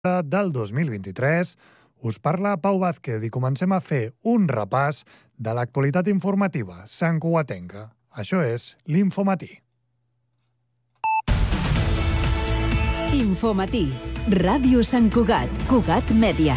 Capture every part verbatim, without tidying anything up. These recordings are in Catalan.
del dos mil vint-i-tres, us parla Pau Vázquez i comencem a fer un repàs de l'actualitat informativa santcugatenca. Això és l'Infomatí. Infomatí, Ràdio Sant Cugat, Cugat Mèdia.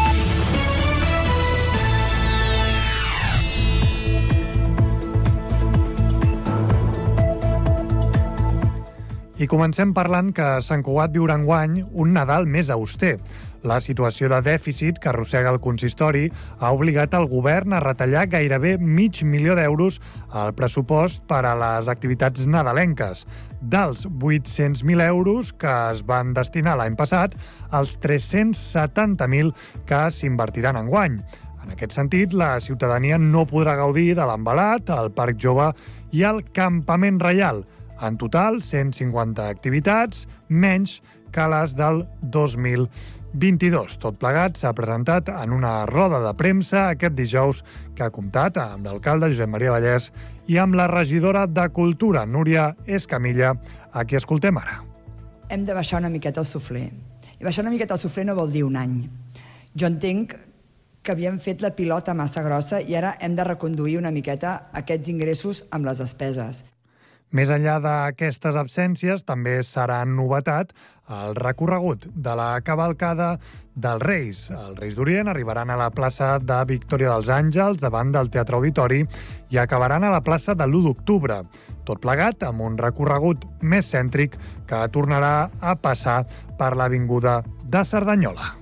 I comencem parlant que Sant Cugat viurà enguany un Nadal més auster. La situació de dèficit que arrossega el consistori ha obligat el govern a retallar gairebé mig milió d'euros al pressupost per a les activitats nadalenques. Dels vuit-cents mil euros que es van destinar l'any passat, als tres-cents setanta mil que s'invertiran enguany. En aquest sentit, la ciutadania no podrà gaudir de l'Envelat, el Parc Jove i el Campament Reial. En total, cent cinquanta activitats, menys que les del dos mil vint-i-dos. Tot plegat s'ha presentat en una roda de premsa aquest dijous que ha comptat amb l'alcalde Josep Maria Vallès i amb la regidora de Cultura, Núria Escamilla, a qui escoltem ara. Hem de baixar una miqueta el suflé. I baixar una miqueta el suflé no vol dir un any. Jo entenc que havíem fet la pilota massa grossa i ara hem de reconduir una miqueta aquests ingressos amb les despeses. Més enllà d'aquestes absències, també serà novetat el recorregut de la cavalcada dels Reis. Els Reis d'Orient arribaran a la plaça de Victòria dels Àngels, davant del Teatre Auditori, i acabaran a la plaça de l'u d'octubre. Tot plegat amb un recorregut més cèntric que tornarà a passar per l'avinguda de Cerdanyola.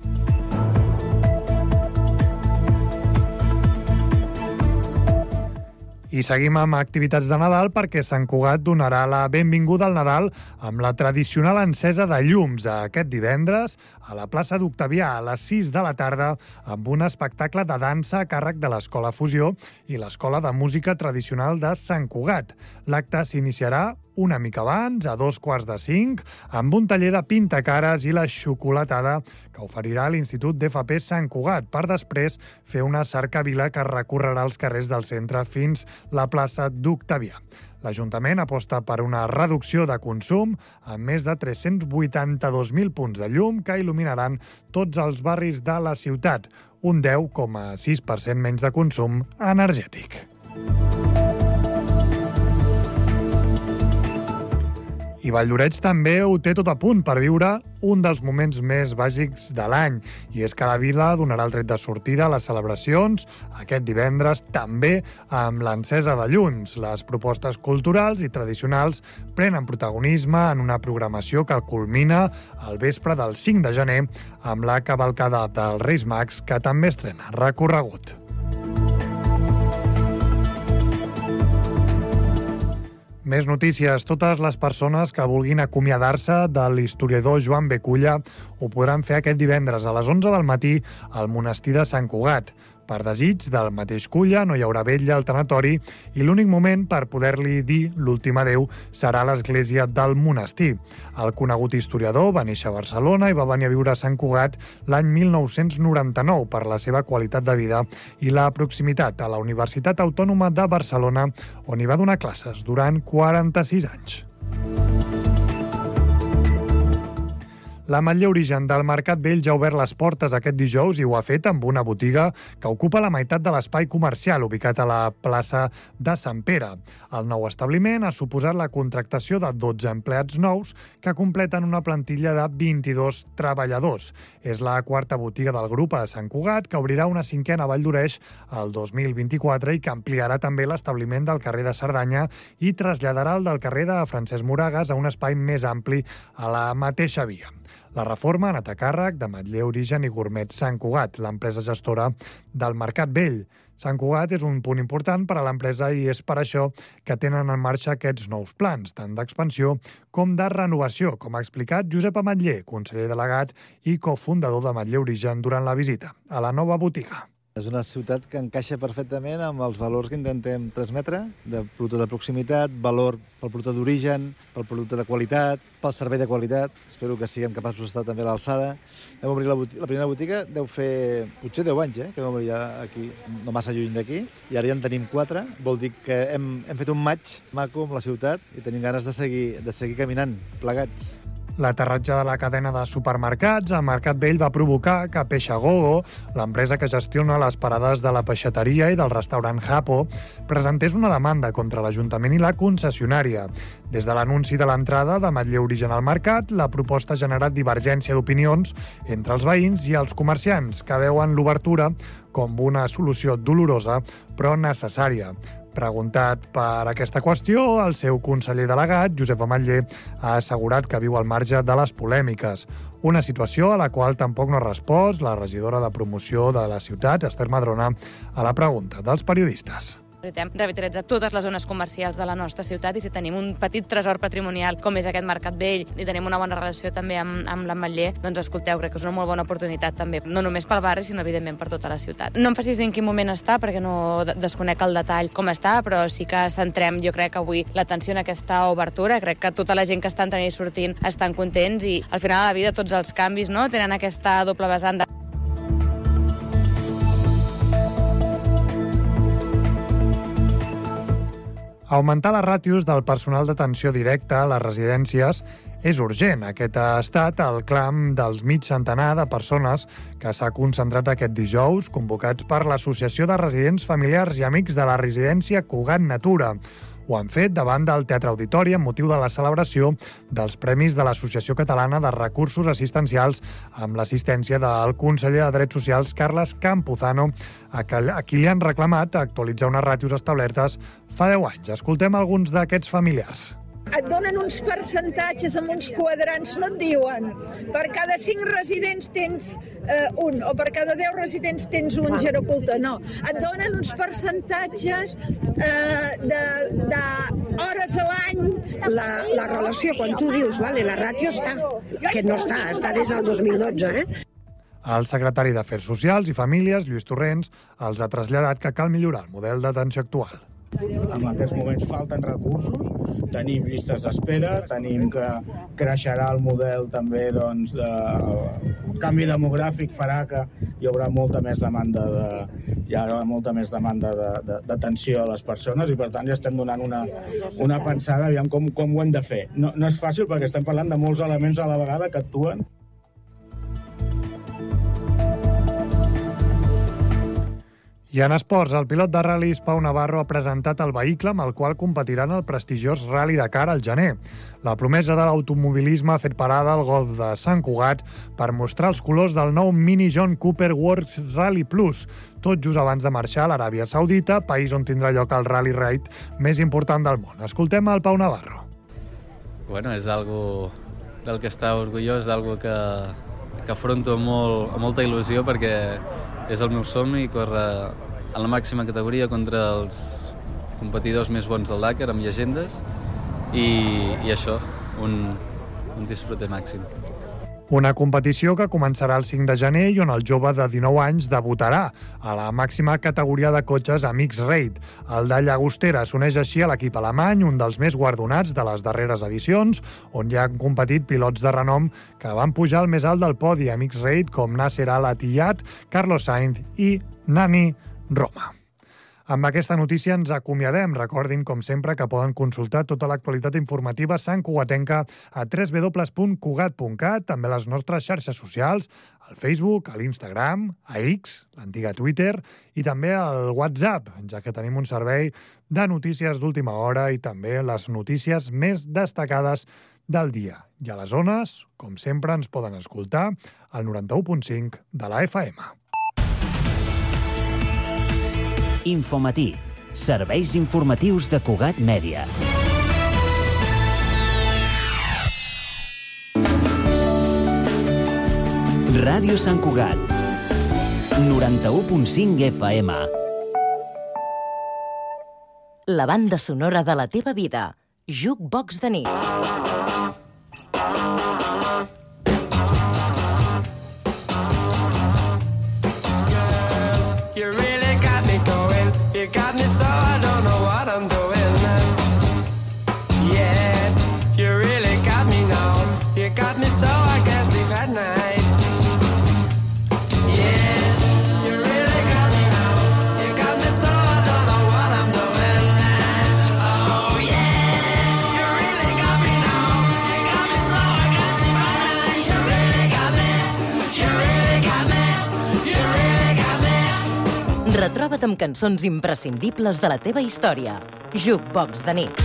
I seguim amb activitats de Nadal perquè Sant Cugat donarà la benvinguda al Nadal amb la tradicional encesa de llums aquest divendres a la plaça d'Octavià a les sis de la tarda amb un espectacle de dansa a càrrec de l'Escola Fusió i l'Escola de Música Tradicional de Sant Cugat. L'acte s'iniciarà una mica abans, a dos quarts de cinc, amb un taller de pintacares i la xocolatada que oferirà l'Institut d'F P Sant Cugat, per després fer una cercavila que recorrerà els carrers del centre fins la plaça d'Octavià. L'Ajuntament aposta per una reducció de consum amb més de tres-cents vuitanta-dos mil punts de llum que il·luminaran tots els barris de la ciutat, un deu coma sis per cent menys de consum energètic. I Valldoreix també ho té tot a punt per viure un dels moments més bàsics de l'any, i és que la vila donarà el tret de sortida a les celebracions aquest divendres, també amb l'encesa de llums. Les propostes culturals i tradicionals prenen protagonisme en una programació que culmina al vespre del cinc de gener amb la cavalcada dels Reis Mags, que també estrena recorregut. Més notícies. Totes les persones que vulguin acomiadar-se de l'historiador Joan Beculla ho podran fer aquest divendres a les onze del matí al monestir de Sant Cugat. Per desig del mateix Culla no hi haurà vetlla al tanatori i l'únic moment per poder-li dir l'últim adéu serà a l'església del monestir. El conegut historiador va néixer a Barcelona i va venir a viure a Sant Cugat l'any mil nou-cents noranta-nou per la seva qualitat de vida i la proximitat a la Universitat Autònoma de Barcelona, on hi va donar classes durant quaranta-sis anys. L'Ametller Origen del Mercat Vell ja ha obert les portes aquest dijous i ho ha fet amb una botiga que ocupa la meitat de l'espai comercial ubicat a la plaça de Sant Pere. El nou establiment ha suposat la contractació de dotze empleats nous que completen una plantilla de vint-i-dos treballadors. És la quarta botiga del grup a Sant Cugat, que obrirà una cinquena a Valldoreix el dos mil vint-i-quatre i que ampliarà també l'establiment del carrer de Cerdanya i traslladarà el del carrer de Francesc Moragas a un espai més ampli a la mateixa via. La reforma ha anat a càrrec d'Ametller Origen i Gourmet Sant Cugat, l'empresa gestora del Mercat Vell. Sant Cugat és un punt important per a l'empresa i és per això que tenen en marxa aquests nous plans, tant d'expansió com de renovació, com ha explicat Josep Ametller, conseller delegat i cofundador d'Ametller Origen durant la visita a la nova botiga. És una ciutat que encaixa perfectament amb els valors que intentem transmetre, de producte de proximitat, valor pel producte d'origen, pel producte de qualitat, pel servei de qualitat. Espero que siguem capaços d'estar també a l'alçada. Vam obrir la, la primera botiga, deu fer potser deu anys, eh, que vam obrir ja aquí, no massa lluny d'aquí, i ara ja en tenim quatre. Vol dir que hem, hem fet un maig maco amb la ciutat i tenim ganes de seguir, de seguir caminant plegats. L'aterratge de la cadena de supermercats al Mercat Vell va provocar que Peixagogo, l'empresa que gestiona les parades de la peixateria i del restaurant Japo, presentés una demanda contra l'Ajuntament i la concessionària. Des de l'anunci de l'entrada de Manlleu Origen al mercat, la proposta ha generat divergència d'opinions entre els veïns i els comerciants, que veuen l'obertura com una solució dolorosa però necessària. Preguntat per aquesta qüestió, el seu conseller delegat, Josep Ametller, ha assegurat que viu al marge de les polèmiques. Una situació a la qual tampoc no ha respost la regidora de promoció de la ciutat, Esther Madrona, a la pregunta dels periodistes. Hem revitalitzat totes les zones comercials de la nostra ciutat i si tenim un petit tresor patrimonial com és aquest Mercat Vell i tenim una bona relació també amb, amb l'Ametller, doncs escolteu, crec que és una molt bona oportunitat també, no només pel barri, sinó evidentment per tota la ciutat. No em facis dir en quin moment està, perquè no desconec el detall com està, però sí que centrem, jo crec, avui l'atenció en aquesta obertura. Crec que tota la gent que està entrant i sortint estan contents i al final de la vida tots els canvis, no?, tenen aquesta doble vessant de... Augmentar les ràtios del personal d'atenció directa a les residències és urgent. Aquest ha estat el clam dels mig centenar de persones que s'ha concentrat aquest dijous, convocats per l'Associació de Residents Familiars i Amics de la Residència Cugat Natura. Ho han fet davant del Teatre Auditori amb motiu de la celebració dels Premis de l'Associació Catalana de Recursos Assistencials amb l'assistència del conseller de Drets Socials, Carles Campuzano, a qui li han reclamat actualitzar unes ràtios establertes fa deu anys. Escoltem alguns d'aquests familiars. Et donen uns percentatges amb uns quadrants, no et diuen per cada cinc residents tens eh, un, o per cada deu residents tens un gerocultor, no. Et donen uns percentatges eh, de, de hores a l'any. La, la relació, quan tu dius, vale, la ràtio està, que no està, està des del dos mil dotze, eh? El secretari d'Afers Socials i Famílies, Lluís Torrents, els ha traslladat que cal millorar el model d'atenció actual. En aquests moments falten recursos, tenim llistes d'espera, tenim que creixerà el model també, doncs, de... el canvi demogràfic farà que hi haurà molta més demanda de, hi haurà molta més demanda de, de, d'atenció a les persones i per tant ja estem donant una, una pensada aviam com, com ho hem de fer. No, no és fàcil perquè estem parlant de molts elements a la vegada que actuen. I en esports, el pilot de ral·lis Pau Navarro ha presentat el vehicle amb el qual competiran el prestigiós Rally Dakar al gener. La promesa de l'automobilisme ha fet parada al golf de Sant Cugat per mostrar els colors del nou Mini John Cooper Works Rally Plus, tot just abans de marxar a l'Aràbia Saudita, país on tindrà lloc el Rally Raid més important del món. Escoltem el Pau Navarro. Bueno, és algo del que està orgullós, algo que, que afronto amb, molt, amb molta il·lusió perquè és el meu somni, córrer a la màxima categoria contra els competidors més bons del Dakar, amb llegendes, i, i això, un, un disfrute màxim. Una competició que començarà el cinc de gener i on el jove de dinou anys debutarà a la màxima categoria de cotxes a Mixed Raid. El de Llagostera s'uneix així a l'equip alemany, un dels més guardonats de les darreres edicions, on hi han competit pilots de renom que van pujar al més alt del podi a Mixed Raid com Nasser Al-Attiyah, Carlos Sainz i Nani Roma. Amb aquesta notícia ens acomiadem. Recordin, com sempre, que poden consultar tota l'actualitat informativa santcugatenca a w w w punt cugat punt cat, també les nostres xarxes socials, al Facebook, a l'Instagram, a X, l'antiga Twitter, i també al WhatsApp, ja que tenim un servei de notícies d'última hora i també les notícies més destacades del dia. I a les zones, com sempre, ens poden escoltar al noranta-u punt cinc de la F M. Infomatí. Serveis informatius de Cugat Mèdia. Ràdio Sant Cugat. noranta-u punt cinc F M. La banda sonora de la teva vida. Jukebox de nit. You got me so I don't know what I'm doing. Yeah, you really got me now. You got me so I can't sleep at night. Yeah, you really got me now. You got me so I don't know what I'm doing. Oh yeah, you really got me now. You got me so I can't sleep Retroba't amb cançons imprescindibles de la teva història. Jukebox de nit.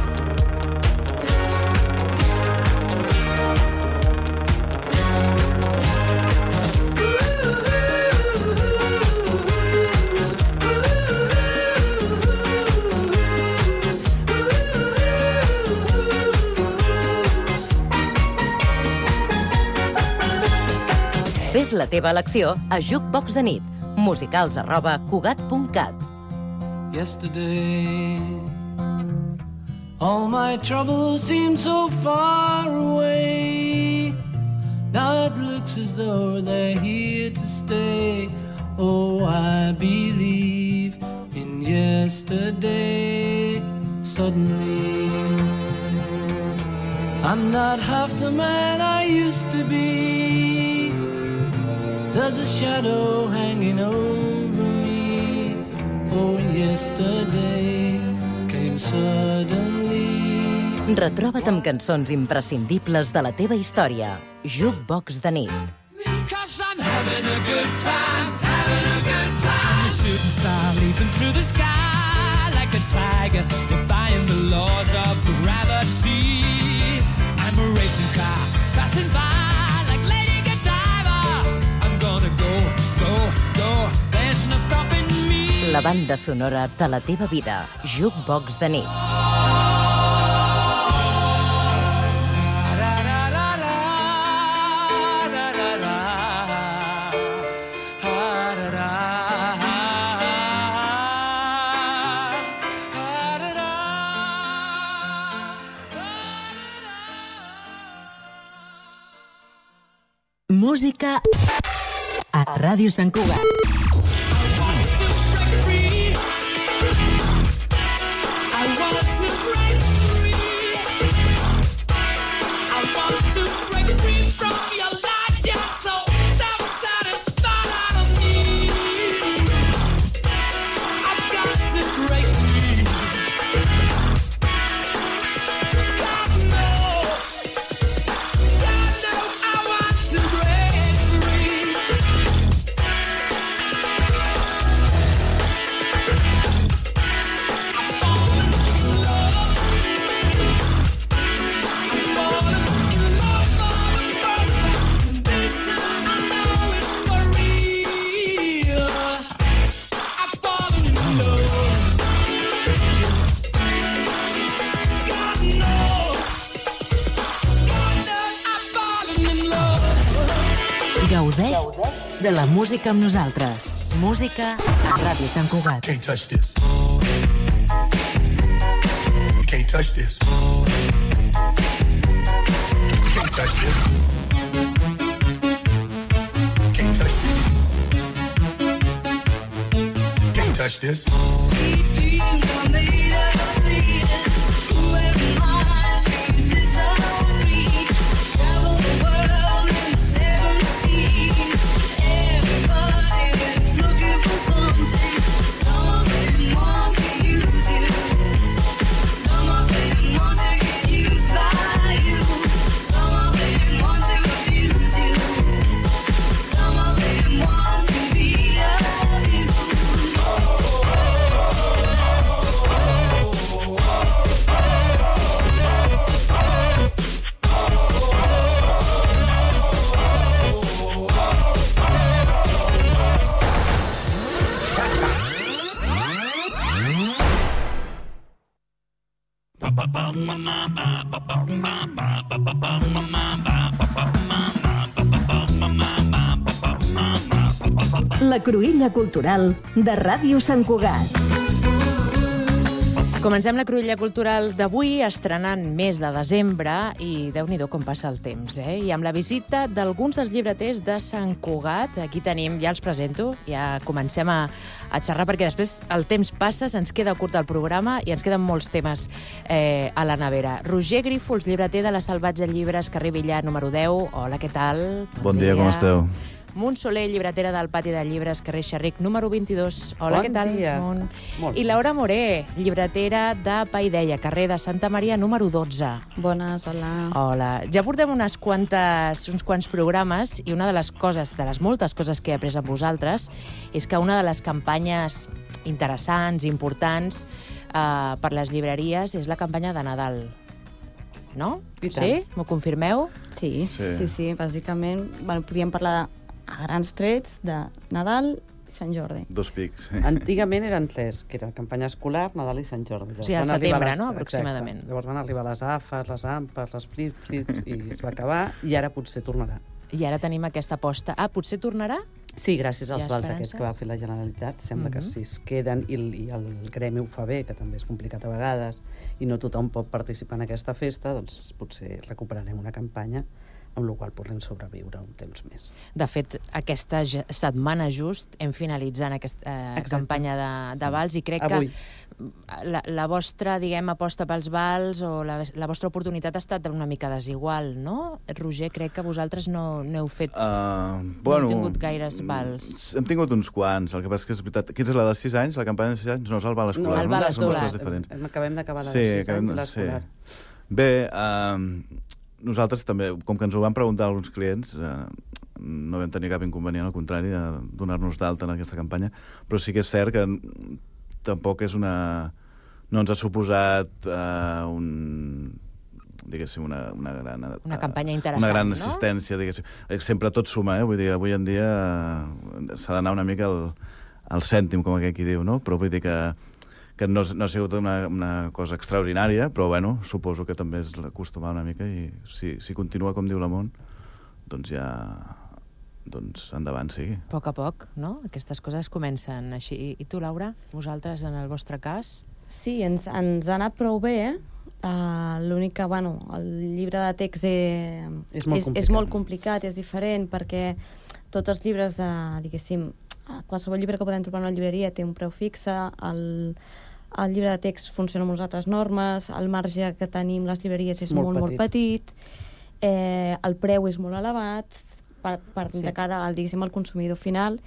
Fes la teva elecció a Jukebox de nit. Musicals arroba cugat punt cat. Yesterday, all my troubles seem so far away. Now it looks as though they're here to stay. Oh, I believe in yesterday. Suddenly, I'm not half the man I used to be. There's a shadow hanging over me. Oh, yesterday came suddenly. Retroba't amb cançons imprescindibles de la teva història. Jukebox de nit. Cause I'm having a good time, having a good time. A shooting star leaping through the sky like a tiger, defying the laws of gravity. I'm a racing car passing by. La banda sonora de la teva vida. Jukebox de nit. Música a Ràdio Sant Cugat. Gaudeix de la música amb nosaltres. Música a Ràdio Sant Cugat. Can't touch this. You can't touch this. You can't touch this. You can't touch this. You can't touch this. Sweet dreams are made of this. Who am I to disagree? Travel the world in seven seas. Everybody is looking for something. Some of them want to use you. Some of them want to get used by you. Some of them want to abuse you. Some of them want to be abused. La cruïlla cultural de Ràdio Sant Cugat. Comencem la cruïlla cultural d'avui estrenant mes de desembre i déu-n'hi-do com passa el temps, eh? I amb la visita d'alguns dels llibreters de Sant Cugat. Aquí tenim, ja els presento, ja comencem a, a xerrar perquè després el temps passa, se'ns queda curt el programa i ens queden molts temes eh, a la nevera. Roger Grífols, llibreter de la Salvatge Llibres, carrer Villar número deu. Hola, què tal? Bon, bon dia, dia, com esteu? Montsoler, llibretera del Pati de Llibres, carrer Xerric, número vint-i-dos. Hola, Bon què tal? dia. Mont? Molt I bé. Laura Moré, llibretera de Paideia, carrer de Santa Maria, número dotze. Bones, hola. Hola. Ja portem unes quantes, uns quants programes i una de les coses, de les moltes coses que he après amb vosaltres, és que una de les campanyes interessants, importants, eh, per les llibreries és la campanya de Nadal. No? I tant. Sí? M'ho confirmeu? Sí, Sí. sí, sí, sí. Bàsicament, bueno, podríem parlar de, a grans trets de Nadal i Sant Jordi. Dos pics. Antigament eren tres, que era campanya escolar, Nadal i Sant Jordi. Llavors Sí, al van arribar setembre, les- no?, aproximadament. Exacte. Llavors van arribar les afes, les ampes, les flip-flips, i es va acabar, i ara potser tornarà. I ara tenim aquesta aposta. Ah, potser tornarà? Sí, gràcies als Hi ha vals esperances? aquests que va fer la Generalitat. Sembla Mhm. que si es queden i, el- i el gremi ho fa bé, que també és complicat a vegades, i no tothom pot participar en aquesta festa, doncs potser recuperarem una campanya amb la qual podrem sobreviure un temps més. De fet, aquesta ge- setmana just hem finalitzat aquesta eh, Exacte. campanya de, de vals i crec Avui. que la, la vostra, diguem, aposta pels vals o la, la vostra oportunitat ha estat una mica desigual, no? Roger, crec que vosaltres no, no heu fet... Uh, no bueno, heu tingut gaires vals. Hem tingut uns quants, el que passa és que és veritat. Quina és la de sis anys? La campanya de sis anys? No, és el val escolar. No, el val Són dues escolar. coses diferents. Hem- acabem d'acabar la sí, de sis acabem anys de- i l'escolar. Sí. Bé, uh, nosaltres també, com que ens ho van preguntar alguns clients, uh, no vam tenir cap inconvenient, al contrari, de donar-nos d'alta en aquesta campanya, però sí que és cert que tampoc és una... no ens ha suposat uh, un diguéssim, una, una gran... Una campanya interessant, Una gran no? assistència, diguéssim. Sempre tot suma, eh? Vull dir, avui en dia eh, s'ha d'anar una mica al, al cèntim, com aquell qui diu, no? Però vull dir que, que no, no ha sigut una, una cosa extraordinària, però bueno, suposo que també és acostumar una mica i si, si continua com diu la Mont, doncs ja... doncs endavant sigui. A poc a poc, no? Aquestes coses comencen així. I, i tu, Laura, vosaltres, en el vostre cas? Sí, ens, ens ha anat prou bé, eh? Uh, L'únic que, bueno, el llibre de text eh, És molt és, és complicat. molt complicat, és diferent, perquè tots els llibres, de, diguéssim, qualsevol llibre que podem trobar en una llibreria té un preu fixe, el, el llibre de text funciona amb unes altres normes, el marge que tenim les llibreries és Molt molt, molt petit, eh, el preu és molt elevat, per, per Sí. de cara al, diguéssim, al consumidor final,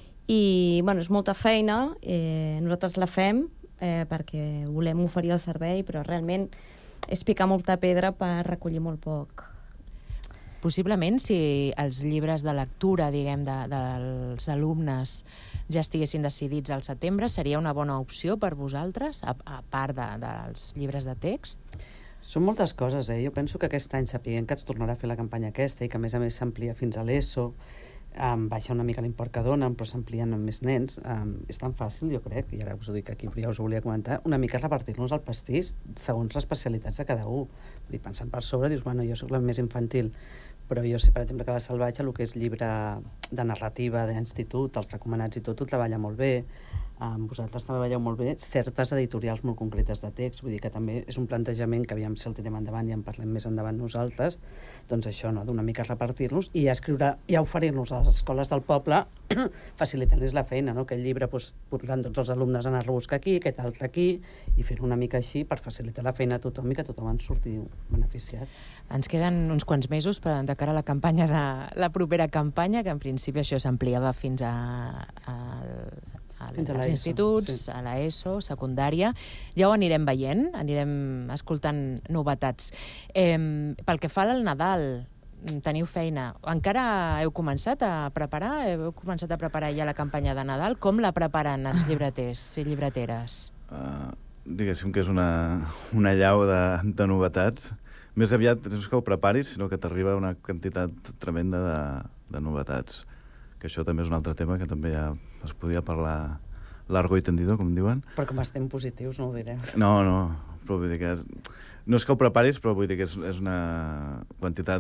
i bueno, és molta feina, eh, nosaltres la fem, eh, perquè volem oferir el servei, però realment és picar molta pedra per recollir molt poc. Possiblement, si els llibres de lectura, diguem, de, dels alumnes ja estiguessin decidits al setembre, seria una bona opció per vosaltres, a, a part de, dels llibres de text? Són moltes coses, eh? Jo penso que aquest any, sapiguem que es tornarà a fer la campanya aquesta i que, a més a més, s'amplia fins a l'ESO, um, baixa una mica l'import que donen, però s'amplien amb més nens. Um, és tan fàcil, jo crec, i ara us ho dic aquí, però ja us ho volia comentar, una mica repartir-nos el pastís segons les especialitats de cada un. Vull dir, pensant per sobre, dius, bueno, jo sóc la més infantil, però jo sé, per exemple, que la Salvatge, el que és llibre de narrativa d'institut, els recomanats i tot, ho treballa molt bé. Um, vosaltres treballeu molt bé certes editorials molt concretes de text, vull dir que també és un plantejament que aviam si el tirem endavant i en parlem més endavant nosaltres, doncs això, no?, d'una mica repartir-nos i ja escriure, ja oferir-nos a les escoles del poble facilitant-los la feina, no?, que el llibre doncs, podran tots els alumnes anar-lo a buscar aquí, aquest altre aquí, i fer-ho una mica així per facilitar la feina a tothom i que tothom en surti beneficiat. Ens queden uns quants mesos per, de cara a la campanya de la propera campanya, que en principi això s'ampliava fins a, a, a, Fins a als l'ESO, instituts, sí. a l'ESO, secundària. Ja ho anirem veient, anirem escoltant novetats. Eh, pel que fa al Nadal, teniu feina. Encara heu començat a preparar? Heu començat a preparar ja la campanya de Nadal? Com la preparen els llibreters i llibreteres? Uh, diguéssim que és una, una llau de, de novetats. Més aviat no és que ho preparis, sinó que t'arriba una quantitat tremenda de, de novetats. Que això també és un altre tema que també ja es podria parlar largo i tendido, com diuen. Però com estem positius no ho direm. No, no, però vull dir que és, no és que ho preparis, però vull dir que és, és una quantitat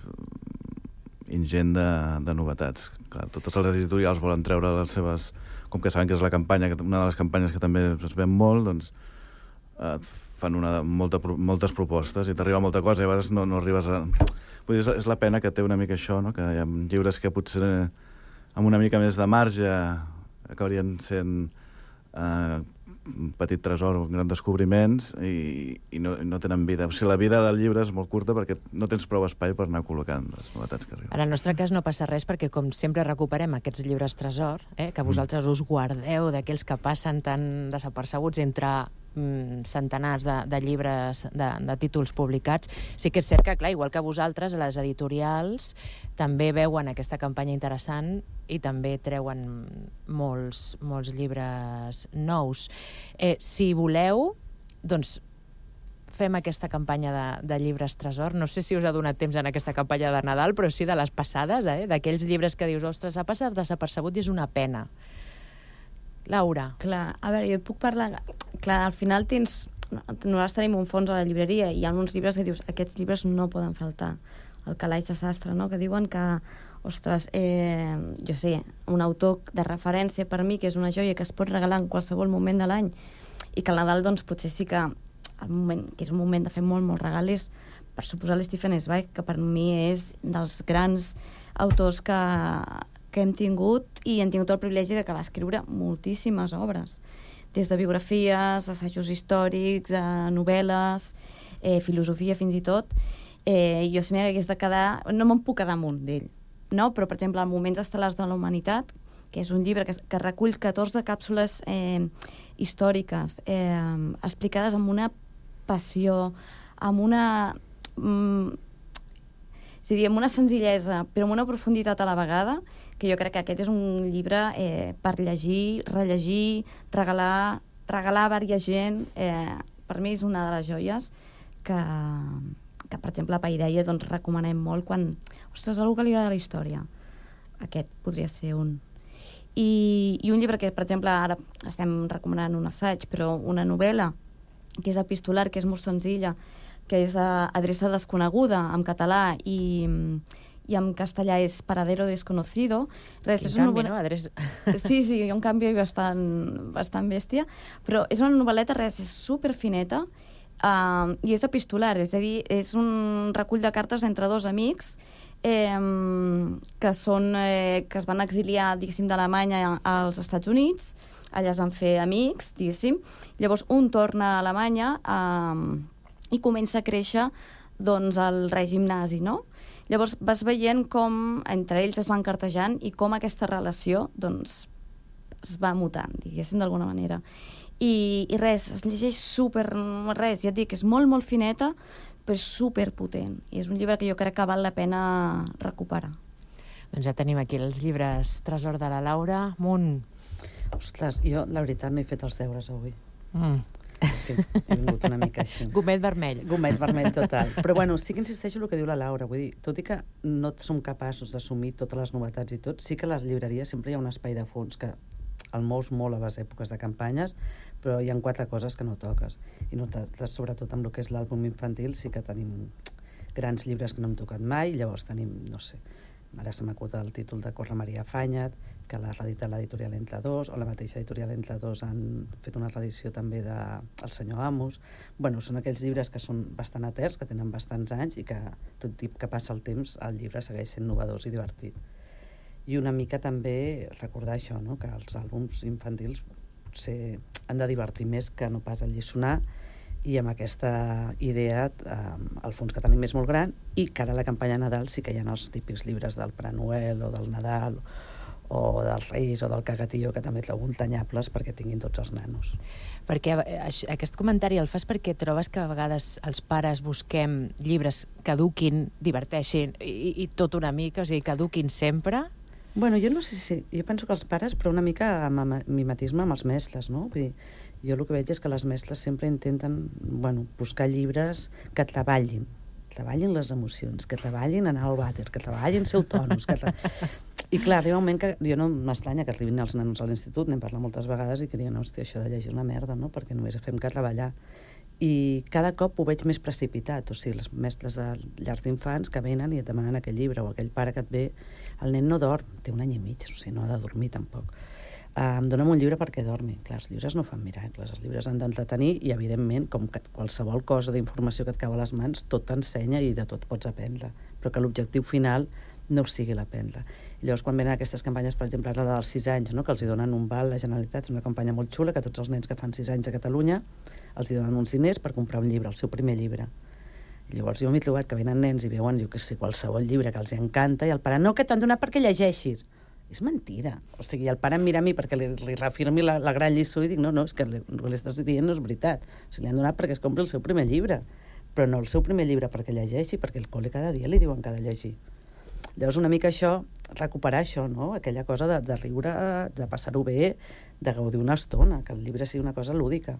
ingent de, de novetats. Clar, totes les editorials volen treure les seves... Com que saben que és la campanya, una de les campanyes que també es ven molt, doncs eh, fan una, molta, moltes propostes i t'arriba molta cosa i a vegades no, no arribes a... Vull dir, és, és la pena que té una mica això, no?, que hi ha llibres que potser amb una mica més de marge acabarien sent eh, un petit tresor, un gran descobriments, i, i no, no tenen vida. O sigui, la vida del llibre és molt curta perquè no tens prou espai per anar col·locant les novetats que arriben. En el nostre cas no passa res perquè, com sempre, recuperem aquests llibres tresor, eh, que vosaltres us guardeu d'aquells que passen tan desapercebuts entre centenars de, de llibres, de, de títols publicats. Sí que és cert que, clar, igual que vosaltres, les editorials també veuen aquesta campanya interessant i també treuen molts, molts llibres nous. Eh, si voleu, doncs, fem aquesta campanya de, de llibres tresor. No sé si us ha donat temps en aquesta campanya de Nadal, però sí de les passades, eh? D'aquells llibres que dius, ostres, ha passat desapercebut i és una pena. Laura. Clar, a veure, jo et puc parlar... Clar, al final tens... Nosaltres tenim un fons a la llibreria i hi ha uns llibres que dius, aquests llibres no poden faltar. El Calaix de Sastre, no?, que diuen que, ostres, eh, jo sé, un autor de referència per mi, que és una joia que es pot regalar en qualsevol moment de l'any, i que al Nadal, doncs, potser sí que, el moment, que és un moment de fer molt, molt regalis, per suposar l'Stephen Zweig, que per mi és dels grans autors que... que hem tingut, i hem tingut el privilegi de que va escriure moltíssimes obres, des de biografies, assajos històrics, a novel·les, eh, filosofia fins i tot. Eh, jo si m'hi hagués de quedar... No me'n puc quedar amunt d'ell, no? Però, per exemple, el Moments estel·lars de la humanitat, que és un llibre que, que recull catorze càpsules eh, històriques, eh, explicades amb una passió, amb una... Mm, és a dir, amb una senzillesa, però amb una profunditat a la vegada, que jo crec que aquest és un llibre eh, per llegir, rellegir, regalar, regalar a diversa gent. Eh, per mi és una de les joies que, que per exemple, a Paideia doncs, recomanem molt quan... Ostres, algú que li agrada la història. Aquest podria ser un. I, I un llibre que, per exemple, ara estem recomanant un assaig, però una novel·la, que és epistolar, que és molt senzilla, que és uh, Adreça desconeguda, en català, i, i en castellà és Paradero desconocido. Res, Quin és canvi, una novel·la... no? Adreça... Sí, sí, hi ha un canvi bastant, bastant bèstia, però és una novel·leta, res, és superfineta, uh, i és epistolar, és a dir, és un recull de cartes entre dos amics eh, que, són, eh, que es van exiliar, diguéssim, d'Alemanya als Estats Units, allà es van fer amics, diguéssim, llavors un torna a Alemanya a... Eh, i comença a créixer doncs, el règim nazi, no? Llavors vas veient com entre ells es van cartejant i com aquesta relació doncs, es va mutant, diguéssim, d'alguna manera. I, i res, es llegeix super... Res, ja et dic, és molt, molt fineta, però és superpotent. I és un llibre que jo crec que val la pena recuperar. Doncs ja tenim aquí els llibres tresor de la Laura. Munt. Ostres, jo, la veritat, no he fet els deures avui. Mm. Sí, he vingut una mica així. Gomet vermell. Gomet vermell total. Però bueno, sí que insisteixo en el que diu la Laura. Vull dir, tot i que no som capaços d'assumir totes les novetats i tot, sí que a les llibreries sempre hi ha un espai de fons que el mous molt a les èpoques de campanyes, però hi ha quatre coses que no toques. I nosaltres, sobretot amb el que és l'àlbum infantil, sí que tenim grans llibres que no hem tocat mai, llavors tenim, no sé, ara se m'acuta el títol de Corre Maria Afanyat, que l'ha reeditat l'editorial Entre Dos, o la mateixa editorial Entre Dos han fet una reedició també de El senyor Amos. Bueno, són aquells llibres que són bastant eterns, que tenen bastants anys i que, tot i que passa el temps, el llibre segueix sent novedós i divertit. I una mica també recordar això, no?, que els àlbums infantils potser han de divertir més que no pas alliçonar, i amb aquesta idea eh, el fons que tenim és molt gran, i que ara a la campanya Nadal sí que hi ha els típics llibres del Pare Noel o del Nadal o dels Reis o del Cagatillo, que també trobo entanyables perquè tinguin tots els nanos. Perquè aquest comentari el fas perquè trobes que a vegades els pares busquem llibres que eduquin, diverteixin i, i tot una mica, o sigui, que eduquin sempre? Bueno, jo no sé si... Jo penso que els pares, però una mica amb mimetisme amb els mestres, no? Vull dir, jo el que veig és que les mestres sempre intenten, bueno, buscar llibres que treballin, treballin les emocions, que treballin anar al vàter, que treballin ser autònoms. Que tre... I clar, arriba un moment que jo no m'estranya que arribin els nanos a l'institut, n'hem parlat moltes vegades, i que diuen, hòstia, això de llegir és una merda, no?, perquè només fem que treballar. I cada cop ho veig més precipitat, o sigui, les mestres de llars d'infants que venen i et demanen aquell llibre, o aquell pare que et ve, el nen no dorm, té un any i mig, o sigui, no ha de dormir tampoc. Uh, em dona'm un llibre perquè dormi. Clar, els llibres no fan miracles, els llibres han d'entretenir i, evidentment, com que qualsevol cosa d'informació que et cau a les mans, tot t'ensenya i de tot pots aprendre. Però que l'objectiu final no sigui la pena. I llavors, quan venen aquestes campanyes, per exemple, ara la dels sis anys, no? que els hi donen un val, la Generalitat, és una campanya molt xula, que tots els nens que fan sis anys a Catalunya els hi donen uns diners per comprar un llibre, el seu primer llibre. I llavors jo m'he trobat que venen nens i veuen, jo que sé, qualsevol llibre que els encanta, i el pare, no, que t'han donat perquè llegeixis. És mentira. O sigui, el pare em mira a mi perquè li, li reafirmi la, la gran lliçó i dic, no, no, és que el que li estàs dient no és veritat. O sigui, li han donat perquè es compri el seu primer llibre, però no el seu primer llibre perquè llegeixi, perquè el col·le cada dia li diuen que ha de llegir. Llavors, una mica això, recuperar això, no? Aquella cosa de, de riure, de passar-ho bé, de gaudir una estona, que el llibre sigui una cosa lúdica.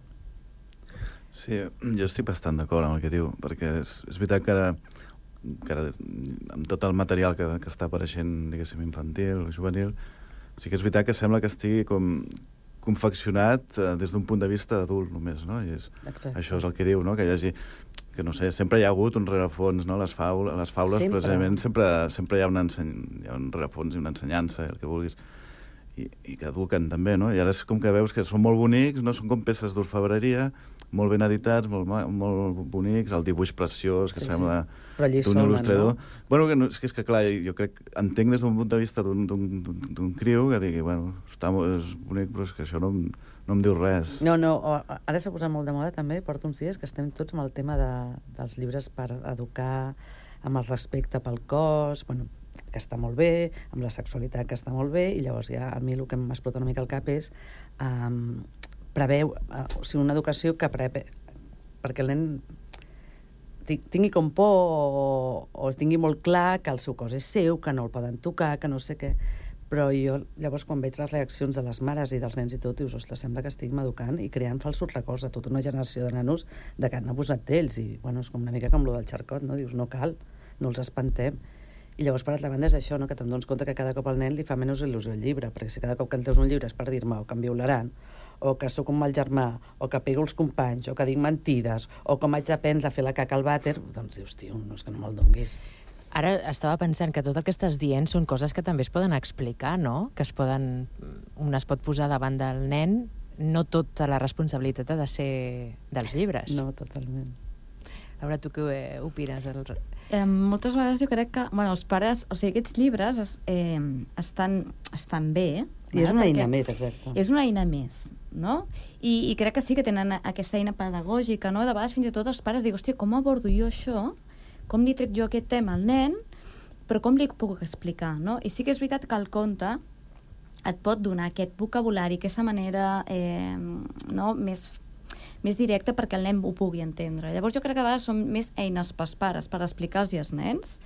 Sí, jo estic bastant d'acord amb el que diu, perquè és, és veritat que ara, que ara, amb tot el material que, que està apareixent, diguéssim, infantil, juvenil, sí que és veritat que sembla que estigui com confeccionat eh, des d'un punt de vista adult només, no? I és, això és el que diu, no? Que hi hagi, que no sé, sempre hi ha hagut un rerefons, no? Les, faul, les faules, sempre. Precisament, sempre, sempre hi ha, una enseny... hi ha un rerefons i una ensenyança, el que vulguis, i, i que eduquen també, no? I ara és com que veus que són molt bonics, no? Són com peces d'orfebreria, molt ben editats, molt, molt bonics, el dibuix preciós, que sí, sembla sí. d'un il·lustrador. No? Bueno, que no, és, que, és que clar, jo crec, entenc des d'un punt de vista d'un criu que digui, bueno, està, és bonic, però és que això no, no em diu res. No, no, ara s'ha posat molt de moda també, porto uns dies que estem tots amb el tema de, dels llibres per educar, amb el respecte pel cos, bueno, que està molt bé, amb la sexualitat que està molt bé, i llavors ja a mi el que m'explota una mica el cap és um, preveu, uh, o sigui, una educació que preve, perquè el nen tingui com por o, o tingui molt clar que el seu cos és seu, que no el poden tocar, que no sé què, però jo llavors quan veig les reaccions de les mares i dels nens i tot, dius, ostres, sembla que estiguem educant i creant falsos records a tota una generació de nanos de que han abusat d'ells, i bueno, és com una mica com lo del xarcot, no? Dius, no cal, no els espantem. I llavors, per altra banda, és això, no? Que te'n dones compte que cada cop al nen li fa menys il·lusió el llibre, perquè si cada cop que em treus un llibre és per dir-me o que em violaran, o que sóc un mal germà, o que pego els companys, o que dic mentides, o com haig d'aprendre a fer la caca al vàter, doncs dius, tio, no és que no me'l donguis. Ara estava pensant que tot el que estàs dient són coses que també es poden explicar, no? Que es poden... Una es pot posar davant del nen, no tota la responsabilitat ha de ser dels llibres. No, totalment. Laura, tu què opines? El... Eh, moltes vegades jo crec que, bueno, els pares, o sigui, aquests llibres es, eh, estan, estan bé. I és una eina més, exacte. És una eina més, no? I, I crec que sí que tenen aquesta eina pedagògica, no? De vegades fins i tot els pares diuen, hòstia, com abordo jo això? Com li trec jo aquest tema al nen? Però com li puc explicar, no? I sí que és veritat que el conte et pot donar aquest vocabulari, aquesta manera eh, no? més més directe perquè el nen ho pugui entendre. Llavors jo crec que a vegades són més eines pels pares per explicar-los als nens,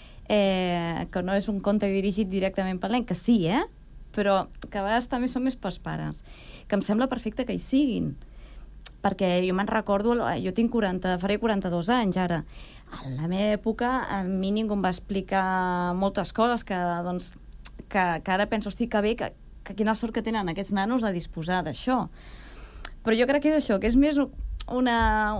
eh, que no és un conte dirigit directament pel nen, que sí, eh? Però que a vegades també són més pels pares, que em sembla perfecte que hi siguin, perquè jo me'n recordo, jo tinc quaranta, faré quaranta-dos anys ara, a la meva època a mi ningú em va explicar moltes coses que, doncs, que, que ara penso, hosti, que bé, que, que quina sort que tenen aquests nanos de disposar d'això. Però jo crec que és això, que és més una...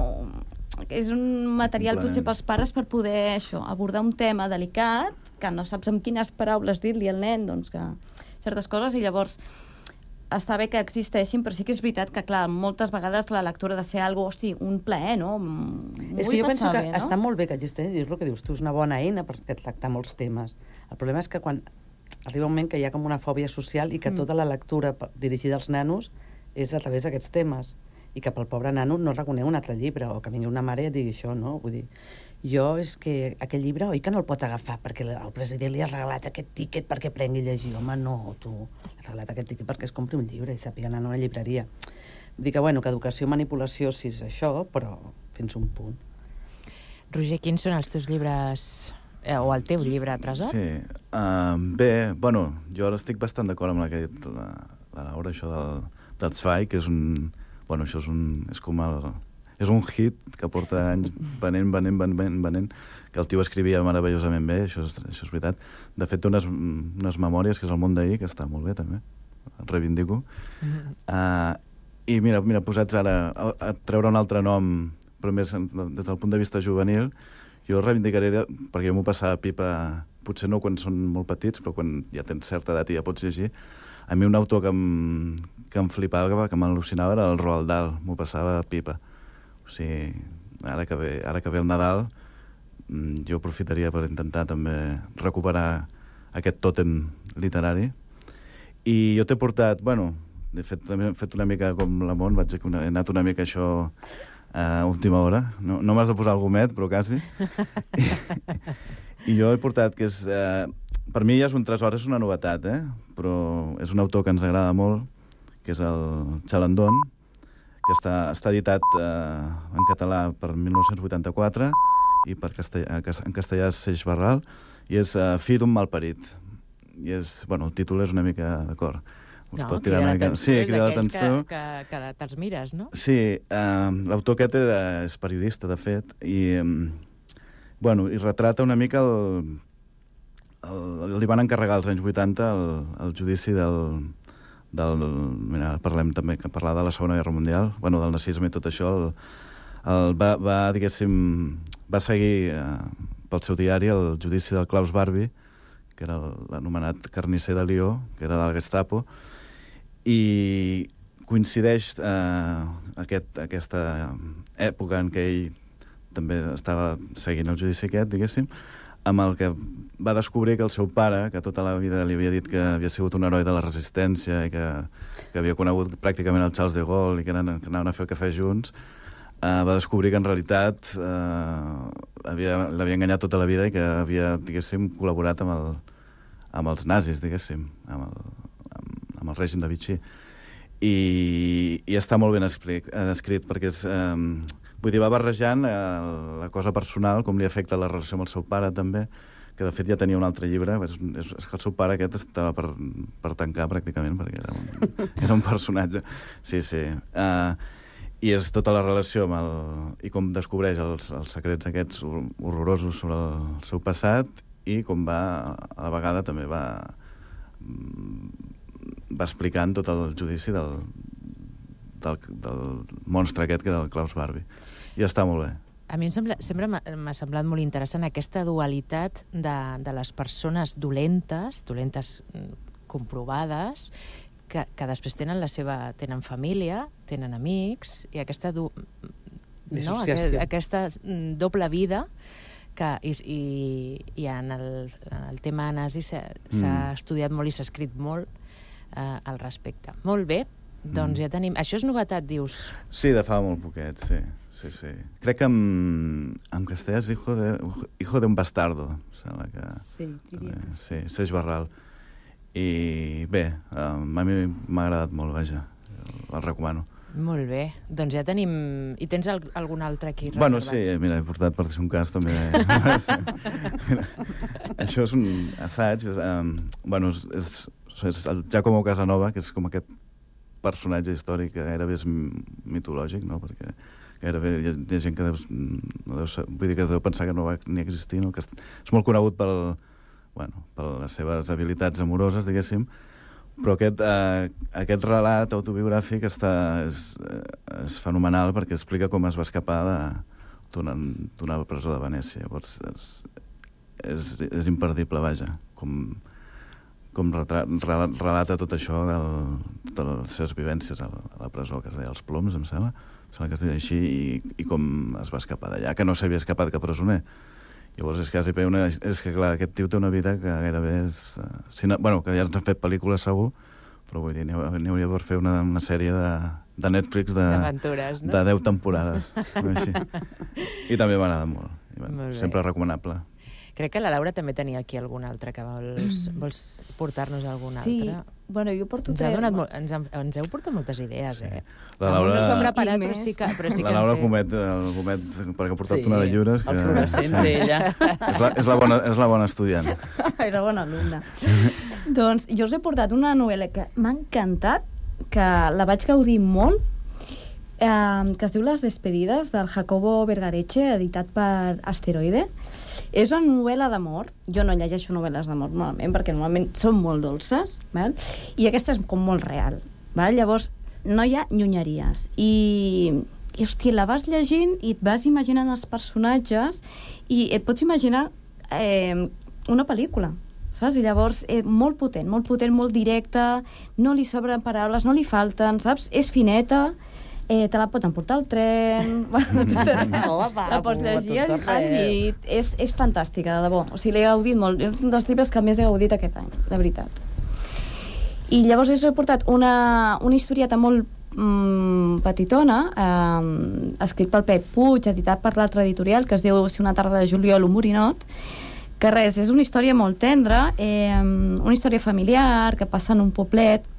que és un material potser pels pares per poder això, abordar un tema delicat, que no saps amb quines paraules dir-li al nen, doncs que certes coses, i llavors està bé que existeixin, però sí que és veritat que, clar, moltes vegades la lectura ha de ser algo, hosti, un plaer, no? És que jo penso que està molt bé que existeix, és el que dius tu, és una bona eina per tractar molts temes. El problema és que quan arriba un moment que hi ha com una fòbia social i que tota la lectura dirigida als nanos és a través d'aquests temes, i que pel pobre nano no reconeix un altre llibre, o que vingui una mare i et digui això, no? Vull dir, jo és que aquell llibre, oi que no el pot agafar perquè el president li ha regalat aquest tíquet perquè prengui a llegir? Home, no, tu, li ha regalat aquest tíquet perquè es compri un llibre i sàpiga anar a una llibreria. Vull dir que, bueno, que educació, manipulació, sí és això, però fins un punt. Roger, quins són els teus llibres, eh, o el teu llibre, tresor? Sí, uh, bé, bueno, jo ara estic bastant d'acord amb la que ha dit la, la Laura, això del del Zweig, que és un... Bueno, això és un... És com el... És un hit que porta anys venent, venent, venent, venent, que el tio escrivia meravellosament bé, això és, això és veritat. De fet, té unes, unes memòries, que és el món d'ahir, que està molt bé, també. El reivindico. Mm-hmm. uh, I mira, mira, posats ara a, a treure un altre nom, però més des del punt de vista juvenil, jo reivindicaré, de, perquè jo m'ho passava pipa, potser no quan són molt petits, però quan ja tens certa edat i ja pots llegir. A mi un autor que em, que em flipava, que m'al·lucinava, era el Roald Dahl, m'ho passava pipa. O sigui, ara que ve, ara que ve el Nadal, jo aprofitaria per intentar també recuperar aquest tòtem literari. I jo t'he portat, bueno, he fet, he fet una mica com la Mont, vaig, he anat una mica això a última hora. No, no m'has de posar el gomet, però quasi. I, i jo he portat, que és... Eh, per mi ja és un tresor, és una novetat, eh? Però és un autor que ens agrada molt, que és el Chalandon, que està, està editat eh, en català per mil nou-cents vuitanta-quatre i per castellà, en castellà és Seix Barral, i és uh, Fill d'un malparit. I és, bueno, el títol és una mica d'acord. Us No, pot tirar crida una mica... l'atenció, Sí, és crida d'aquells l'atenció. que, que, que te'ls mires, no? Sí, eh, l'autor aquest és, és periodista, de fet, i, eh, bueno, i retrata una mica el, el... Li van encarregar als anys vuitanta el, el judici del... del mira, parlem també, que parlar de la Segona Guerra Mundial, bueno, del nazisme i tot això, el, el va, va, diguéssim, va seguir eh, pel seu diari el judici del Klaus Barbie, que era l'anomenat carnisser de Lió, que era del Gestapo, i coincideix eh, aquest, aquesta època en què ell també estava seguint el judici aquest, diguéssim, amb el que va descobrir que el seu pare, que tota la vida li havia dit que havia sigut un heroi de la resistència i que, que havia conegut pràcticament el Charles de Gaulle i que anaven, que anaven a fer el cafè junts, eh, va descobrir que en realitat eh, l'havia enganyat tota la vida i que havia, diguéssim, col·laborat amb, el, amb els nazis, diguéssim, amb el, amb, amb el règim de Vichy. I, i està molt ben escrit, escrit perquè és... Eh, vull dir, va barrejant eh, la cosa personal, com li afecta la relació amb el seu pare, també, que de fet ja tenia un altre llibre. És, és, és que el seu pare aquest estava per, per tancar, pràcticament, perquè era un, era un personatge. Sí, sí. Uh, I és tota la relació amb el... i com descobreix els, els secrets aquests horrorosos sobre el seu passat i com va, a la vegada, també va, va explicant tot el judici del, del, del monstre aquest que era el Klaus Barbie. I està molt bé. A mi em sembla, sempre m'ha m'ha semblat molt interessant aquesta dualitat de, de les persones dolentes, dolentes mm, comprovades, que, que després tenen la seva... tenen família, tenen amics, i aquesta... Du, no? Aquest, aquesta mm, doble vida que, i, i, i en, el, en el tema nazi s'ha mm. estudiat molt i s'ha escrit molt eh, al respecte. Molt bé, doncs mm. ja tenim... Això és novetat, dius? Sí, de fa molt poquet, sí. Sí, sí. Crec que en, en castellà és hijo de, hijo de un bastardo. Sembla que... Sí, diria que sí. Sí, Seix Barral. I bé, a mi m'ha agradat molt, vaja. El recomano. Molt bé. Doncs ja tenim... I tens el, algun altre aquí reservat? Bueno, sí, mira, he portat per si un cas també. Mira, això és un assaig. És, um, bueno, és, és el Giacomo Casanova, que és com aquest personatge històric que gairebé és mitològic, no? Perquè gairebé hi ha, hi ha gent que deu, no deu, vull dir que deu pensar que no va ni existir, no? Que és, és molt conegut per, bueno, per les seves habilitats amoroses, diguéssim, però aquest, eh, aquest relat autobiogràfic està, és, és fenomenal perquè explica com es va escapar d'una presó de Venècia. Llavors, és, és, és imperdible, vaja, com, com retra, relata tot això, del, totes les seves vivències a la presó, que es deia Els Ploms, em sembla, que es deia així, i, i com es va escapar d'allà, que no s'havia escapat cap presoner. Llavors és quasi una... És que, clar, aquest tio té una vida que gairebé és... Uh, si no, bueno, que ja ens han fet pel·lícules, segur, però vull dir, n'hi hauria per fer una, una sèrie de, de Netflix de, d'aventures, no? De deu temporades. Així. I també m'agrada molt. I, bueno, molt bé. Sempre recomanable. Crec que la Laura també tenia aquí algun altre, que vols, vols portar-nos algun sí. altre. Bueno, jo porto... Ens, ha donat molt, ens, ens heu portat moltes idees, eh? La Laura... No s'ho hem preparat, però sí que, però sí la que Laura comet, el comet, perquè ha portat sí, una de llibres... Que, el fluorescent sí. d'ella. És la, és, la bona, és la bona estudiant. Era bona alumna. Doncs jo us he portat una novel·la que m'ha encantat, que la vaig gaudir molt, eh, que es diu Les despedides, del Jacobo Vergareche, editat per Asteroide. És una novel·la d'amor. Jo no llegeixo novel·les d'amor normalment, perquè normalment són molt dolces, val? I aquesta és com molt real. Val? Llavors, no hi ha llunyeries. I, i hòstia, la vas llegint i et vas imaginant els personatges i et pots imaginar eh, una pel·lícula, saps? I llavors, eh, molt potent, molt potent, molt directa, no li sobren paraules, no li falten, saps? És fineta, Eh, te la pots emportar al tren, Hola, va, la pots llegir tot al, al arreu. llit. És, és fantàstica, de debò. O sigui, l'he gaudit molt. És un dels llibres que més he gaudit aquest any, de veritat. I llavors he portat una, una historieta molt mm, petitona, eh, escrit pel Pep Puig, editat per l'altre editorial, que es diu Si una tarda de juliol, un morinot, que res, és una història molt tendra, eh, una història familiar que passa en un poblet,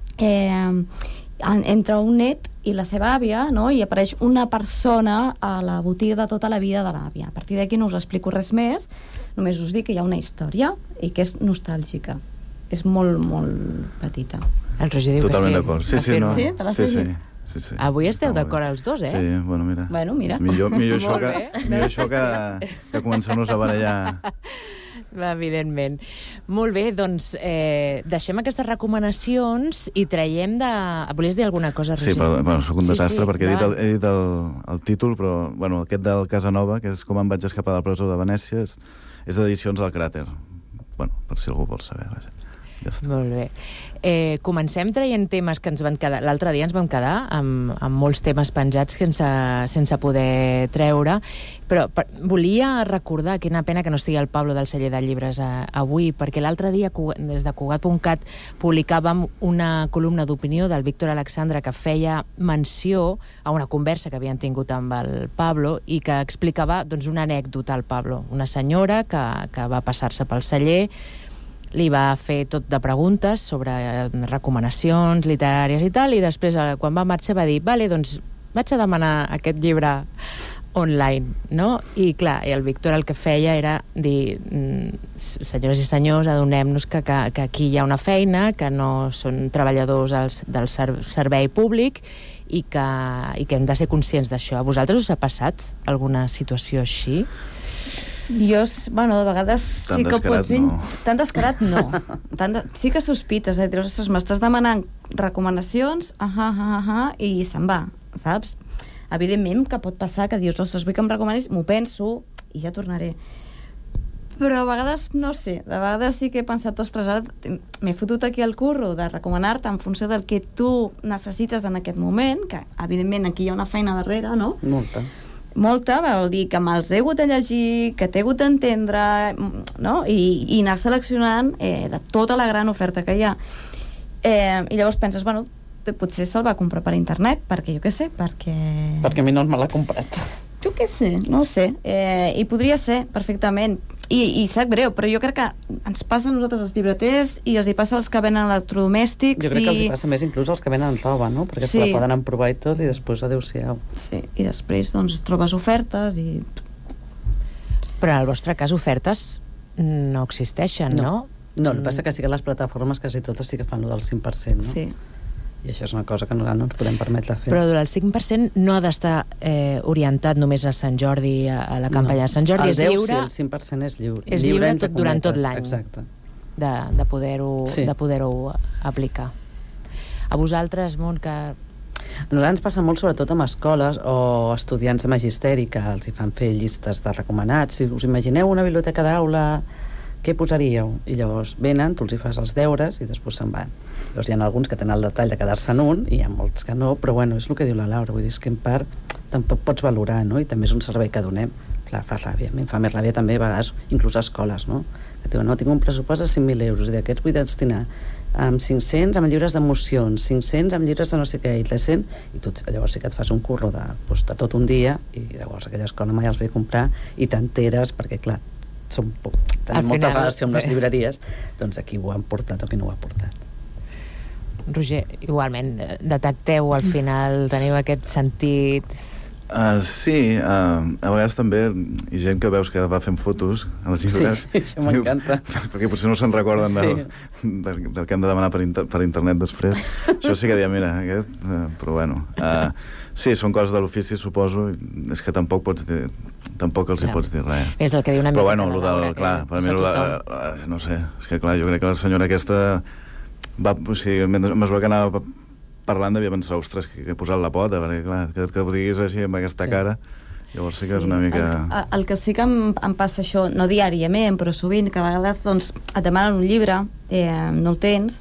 eh, entre un net i la seva àvia, no? I apareix una persona a la botiga de tota la vida de l'àvia. A partir d'aquí no us explico res més, només us dic que hi ha una història i que és nostàlgica. És molt, molt petita. El Roger diu Totalment que sí. d'acord. Sí, sí, no. Sí? Te l'has sí, sí, llegit? sí, sí. Avui esteu d'acord els dos, eh? Sí, bueno, mira. Bueno, mira. Millor, millor això, Molt que, bé. millor això que, que començar-nos a barallar. Evidentment. Molt bé, doncs eh, deixem aquestes recomanacions i traiem de... Volies dir alguna cosa, Roger? Sí, perdó, bueno, soc un Sí, desastre sí, perquè he dit, el, endavant. he dit el, el títol, però bueno, aquest del Casanova, que és Com em vaig escapar de la presó de Venècia, és, és d'edicions del Cràter. Bueno, per si algú vol saber, vaja. Ja està. Molt bé. Eh, comencem traient temes que ens van quedar... L'altre dia ens vam quedar amb, amb molts temes penjats sense, sense poder treure, però per, volia recordar, quina pena que no estigui el Pablo del celler de llibres a, avui, perquè l'altre dia des de Cugat punt cat publicàvem una columna d'opinió del Víctor Alexandre que feia menció a una conversa que havien tingut amb el Pablo i que explicava doncs, una anècdota al Pablo. Una senyora que, que va passar-se pel celler, li va fer tot de preguntes sobre recomanacions literàries i tal, i després, quan va marxar, va dir, vale, doncs vaig a demanar aquest llibre online, no? I clar, el Víctor el que feia era dir, senyores i senyors, adonem-nos que, que, que aquí hi ha una feina, que no són treballadors als, del servei públic i que, i que hem de ser conscients d'això. A vosaltres us ha passat alguna situació així? Jo, bueno, de vegades Tan sí que descarat, pots... no. Tan descarat, no. Tan de... Sí que sospites, eh? Dius, ostres, m'estàs demanant recomanacions, ahà, ahà, ahà, i se'n va, saps? Evidentment que pot passar que dius, ostres, vull que em recomanis, m'ho penso i ja tornaré. Però a vegades, no sé, de vegades sí que he pensat, ostres, ara m'he fotut aquí el curro de recomanar-te en funció del que tu necessites en aquest moment, que evidentment aquí hi ha una feina darrere, no? Molta. Molta, vol dir que me'ls he hagut de llegir, que t'he hagut d'entendre, no? I, i anar seleccionant eh, de tota la gran oferta que hi ha. Eh, I llavors penses, bueno, potser se'l va comprar per internet, perquè jo què sé, perquè... Perquè a mi no me l'ha comprat. Jo què sé, no ho sé. Eh, I podria ser, perfectament. I, i sap greu, però jo crec que ens passa a nosaltres els llibreters i els hi passa als que venen electrodomèstics. Jo crec que els hi i... passa més inclús als que venen en roba, no? Perquè Sí. se la poden emprovar i tot i després adeu-siau. Sí, i després doncs trobes ofertes i... Però en el vostre cas ofertes no existeixen, no? No, no el que passa que sí que les plataformes quasi totes sí que fan lo del cinc per cent, no? Sí. I això és una cosa que nosaltres no ens podem permetre fer. Però el cinc per cent no ha d'estar eh, orientat només a Sant Jordi, a, a la campanya de Sant Jordi. El És deu, lliure, sí, el cinc per cent és lliure. és lliure entre tot, durant tot cometes, l'any Exacte. de, de poder-ho Sí. de poder-ho aplicar. A vosaltres, Mónica, A nosaltres ens passa molt sobretot amb escoles o estudiants de magisteri que els hi fan fer llistes de recomanats. Si us imagineu una biblioteca d'aula, què posaríeu? I llavors venen, tu els hi fas els deures i després se'n van. Llavors hi ha alguns que tenen el detall de quedar-se en un i hi ha molts que no, però bueno, és el que diu la Laura, vull dir, és que en part tampoc pots valorar, no? I també és un servei que donem. Clar, fa ràbia, a mi em fa més ràbia també a vegades, inclús a escoles, no? Que diuen, no, tinc un pressupost de cinc mil euros i d'aquests vull destinar amb cinc-cents amb llibres d'emocions, cinc-cents amb llibres de no sé què, i tres-cents, i tu llavors sí que et fas un curro de, doncs, de tot un dia, i llavors aquella escola mai els ve a comprar, i t'enteres, perquè clar, som, tenim Al molta final, relació amb sí. les llibreries, doncs aquí ho han portat o qui no ho ha portat. Roger, igualment, detecteu al final, teniu aquest sentit... Uh, sí, uh, a vegades també hi ha gent que veus que va fent fotos a les llibres. Sí, sí, això m'encanta. Perquè potser no se'n recorden del, Sí. del, del que han de demanar per, inter, per internet després. Això sí que diuen, mira, aquest... Uh, però bueno... Uh, sí, són coses de l'ofici, suposo. És que tampoc pots dir... Tampoc els hi Clar. pots dir res. És el que diu una Però miqueta bueno, lo la del, Laura, que clar, per mi passa lo a de, tothom. uh, no sé, és que clar, jo crec que la senyora aquesta va, o sigui, mentre, a mesura que anava parlant devia pensar, ostres, que, que he posat la pota, perquè clar, que, que ho diguis així amb aquesta sí. cara, llavors sí que és una mica... El, el que sí que em, em passa això, no diàriament, però sovint, que a vegades doncs, et demanen un llibre, eh, no el tens,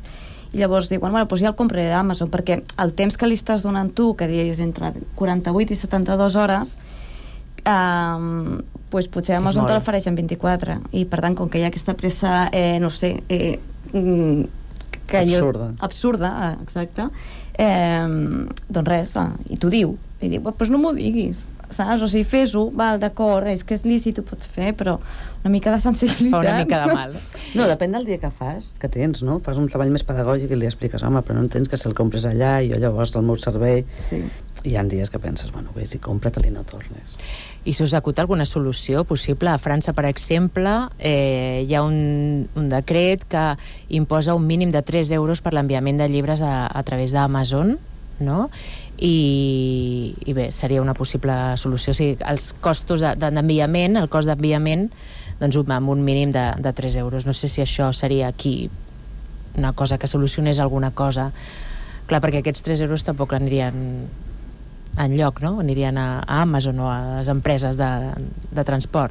i llavors diuen, bueno, doncs ja el compraré a Amazon, perquè el temps que li estàs donant tu, que dius entre quaranta-vuit i setanta-dues hores, Um, pues potser Amazon te l'ofereix en vint-i-quatre, i per tant, com que hi ha aquesta pressa, eh, no sé, eh, que absurda. Jo, absurda, exacte, eh, doncs res, ah, i t'ho diu, i diu, pues no m'ho diguis, saps? O sigui, fes-ho, val, d'acord, és que és lícit, ho pots fer, però una mica de sensibilitat. Fa una mica de mal. No, depèn del dia que fas, que tens, no? Fas un treball més pedagògic i li expliques, home, però no entens que si el compres allà i jo llavors el meu servei... Sí. Hi ha dies que penses, bueno, vés i compra-te-li, no tornes. I s'us acut alguna solució possible? A França, per exemple, eh, hi ha un, un decret que imposa un mínim de tres euros per l'enviament de llibres a, a través d'Amazon, no? I, i bé, seria una possible solució. O sigui, els costos d'enviament, el cost d'enviament, doncs amb un mínim de, de tres euros. No sé si això seria aquí una cosa que solucionés alguna cosa. Clar, perquè aquests tres euros tampoc anirien en lloc, no? Anirien a, a Amazon o a les empreses de, de transport.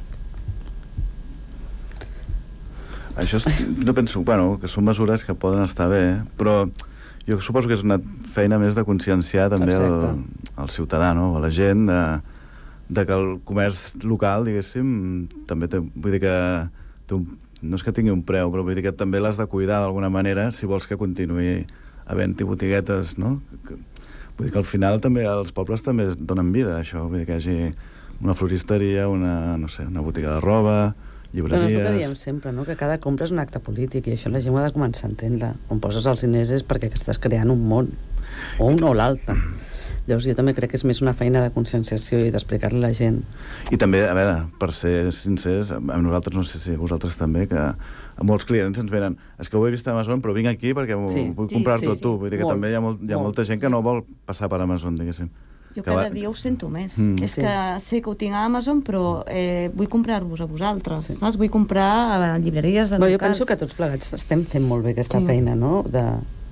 Això és, no penso, bueno, que són mesures que poden estar bé, però jo suposo que és una feina més de conscienciar també el, el ciutadà, no? O la gent, de, de que el comerç local, diguéssim, també té, vull dir que té un, no és que tingui un preu, però vull dir que també l'has de cuidar d'alguna manera si vols que continuï havent-hi botiguetes, no? Que, vull dir que al final també els pobles també es donen vida, això. Vull dir que hi hagi una floristeria, una, no sé, una botiga de roba, llibreries... Però és el que diem sempre, no? Que cada compra és un acte polític i això la gent ho ha de començar a entendre. On poses els diners és perquè estàs creant un món, o un o l'altre. Llavors jo també crec que és més una feina de conscienciació i d'explicar-li a la gent. I també, a veure, per ser sincers, a nosaltres, no sé si vosaltres també, que molts clients ens venen, és que ho he vist a Amazon, però vinc aquí perquè sí. vull comprar-t'ho sí, sí, tu. Vull dir que molt, també hi ha, molt, hi ha molt. molta gent que no vol passar per Amazon, diguéssim. Jo cada va... dia ho sento més. Mm. És sí. que sé que ho tinc a Amazon, però eh, vull comprar-vos a vosaltres, sí. saps? Vull comprar a llibreries de no, locals. Jo penso que tots plegats estem fent molt bé aquesta sí. feina, no?, de...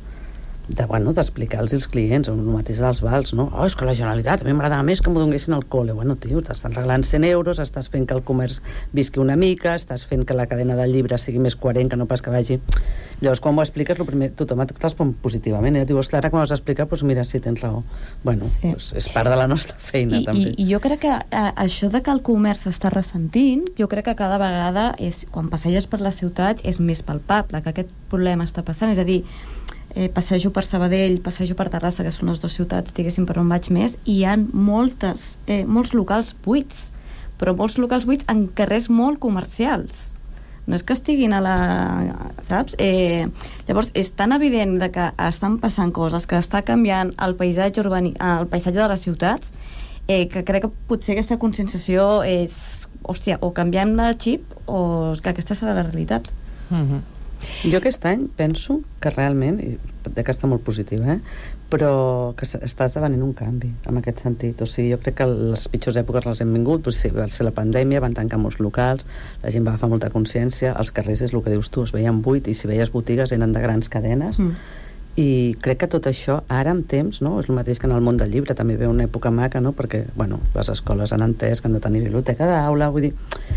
de, bueno, d'explicar-los als clients, el mateix dels vals, no? Oh, és que la Generalitat, a mi m'agradava més que m'ho donguessin al col·le. Bueno, tio, t'estan regalant cent euros, estàs fent que el comerç visqui una mica, estàs fent que la cadena del llibre sigui més coherent, que no pas que vagi... Llavors, quan ho expliques, el primer, tothom et respon positivament. Eh? Dius, Clara, quan ho has explicat, doncs mira, sí, tens raó. Bueno, sí. doncs és part de la nostra feina, I, també. I, I jo crec que a, això de que el comerç està ressentint, jo crec que cada vegada, és, quan passeges per les ciutats, és més palpable que aquest problema està passant. És a dir, eh, passejo per Sabadell, passejo per Terrassa, que són les dues ciutats, diguéssim, per on vaig més, i hi ha moltes, eh, molts locals buits, però molts locals buits en carrers molt comercials. No és que estiguin a la... saps? Eh, llavors, és tan evident de que estan passant coses, que està canviant el paisatge, urbani... el paisatge de les ciutats, eh, que crec que potser aquesta conscienciació és... hòstia, o canviem de xip o que aquesta serà la realitat. Mm-hmm. Jo aquest any penso que realment, i que està molt positiva, eh? però que està esdevenint un canvi en aquest sentit. O sigui, jo crec que les pitjors èpoques les hem vingut, doncs sí, va ser la pandèmia, van tancar molts locals, la gent va agafar molta consciència, els carrers és el que dius tu, es veien buit, i si veies botigues eren de grans cadenes, mm. i crec que tot això, ara amb temps, no? És el mateix que en el món del llibre, també ve una època maca, no? Perquè, bueno, les escoles han entès que han de tenir biblioteca d'aula, vull dir,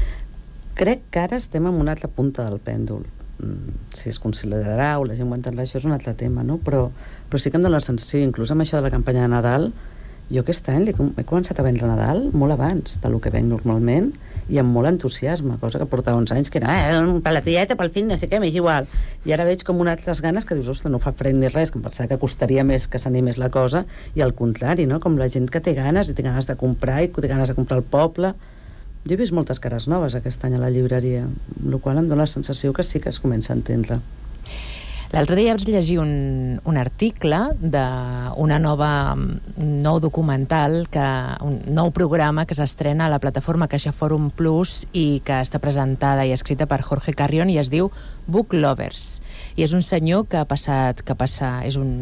crec que ara estem en una altra punta del pèndol. Si es considerarà o la gent ho entendrà, això és un altre tema, no? Però, però sí que em dóna la sensació, inclús amb això de la campanya de Nadal, jo aquest any he començat a vendre Nadal molt abans del que venc normalment i amb molt entusiasme, cosa que portava uns anys que era eh, per la tieta, pel fill, no sé què, m'és igual. I ara veig com unes altres ganes que dius, ostres, no fa fred ni res, que em pensava que costaria més que s'animés la cosa, i al contrari, no? Com la gent que té ganes i té ganes de comprar i que té ganes de comprar al poble. Jo he vist moltes cares noves aquest any a la llibreria, amb la qual em dóna la sensació que sí que es comença a entendre. L'altre dia vaig llegir un, un article d'una nova un nou documental, que, un nou programa que s'estrena a la plataforma Caixa Fòrum Plus i que està presentada i escrita per Jorge Carrión i es diu Book Lovers. I és un senyor que ha passat, que passa, és un...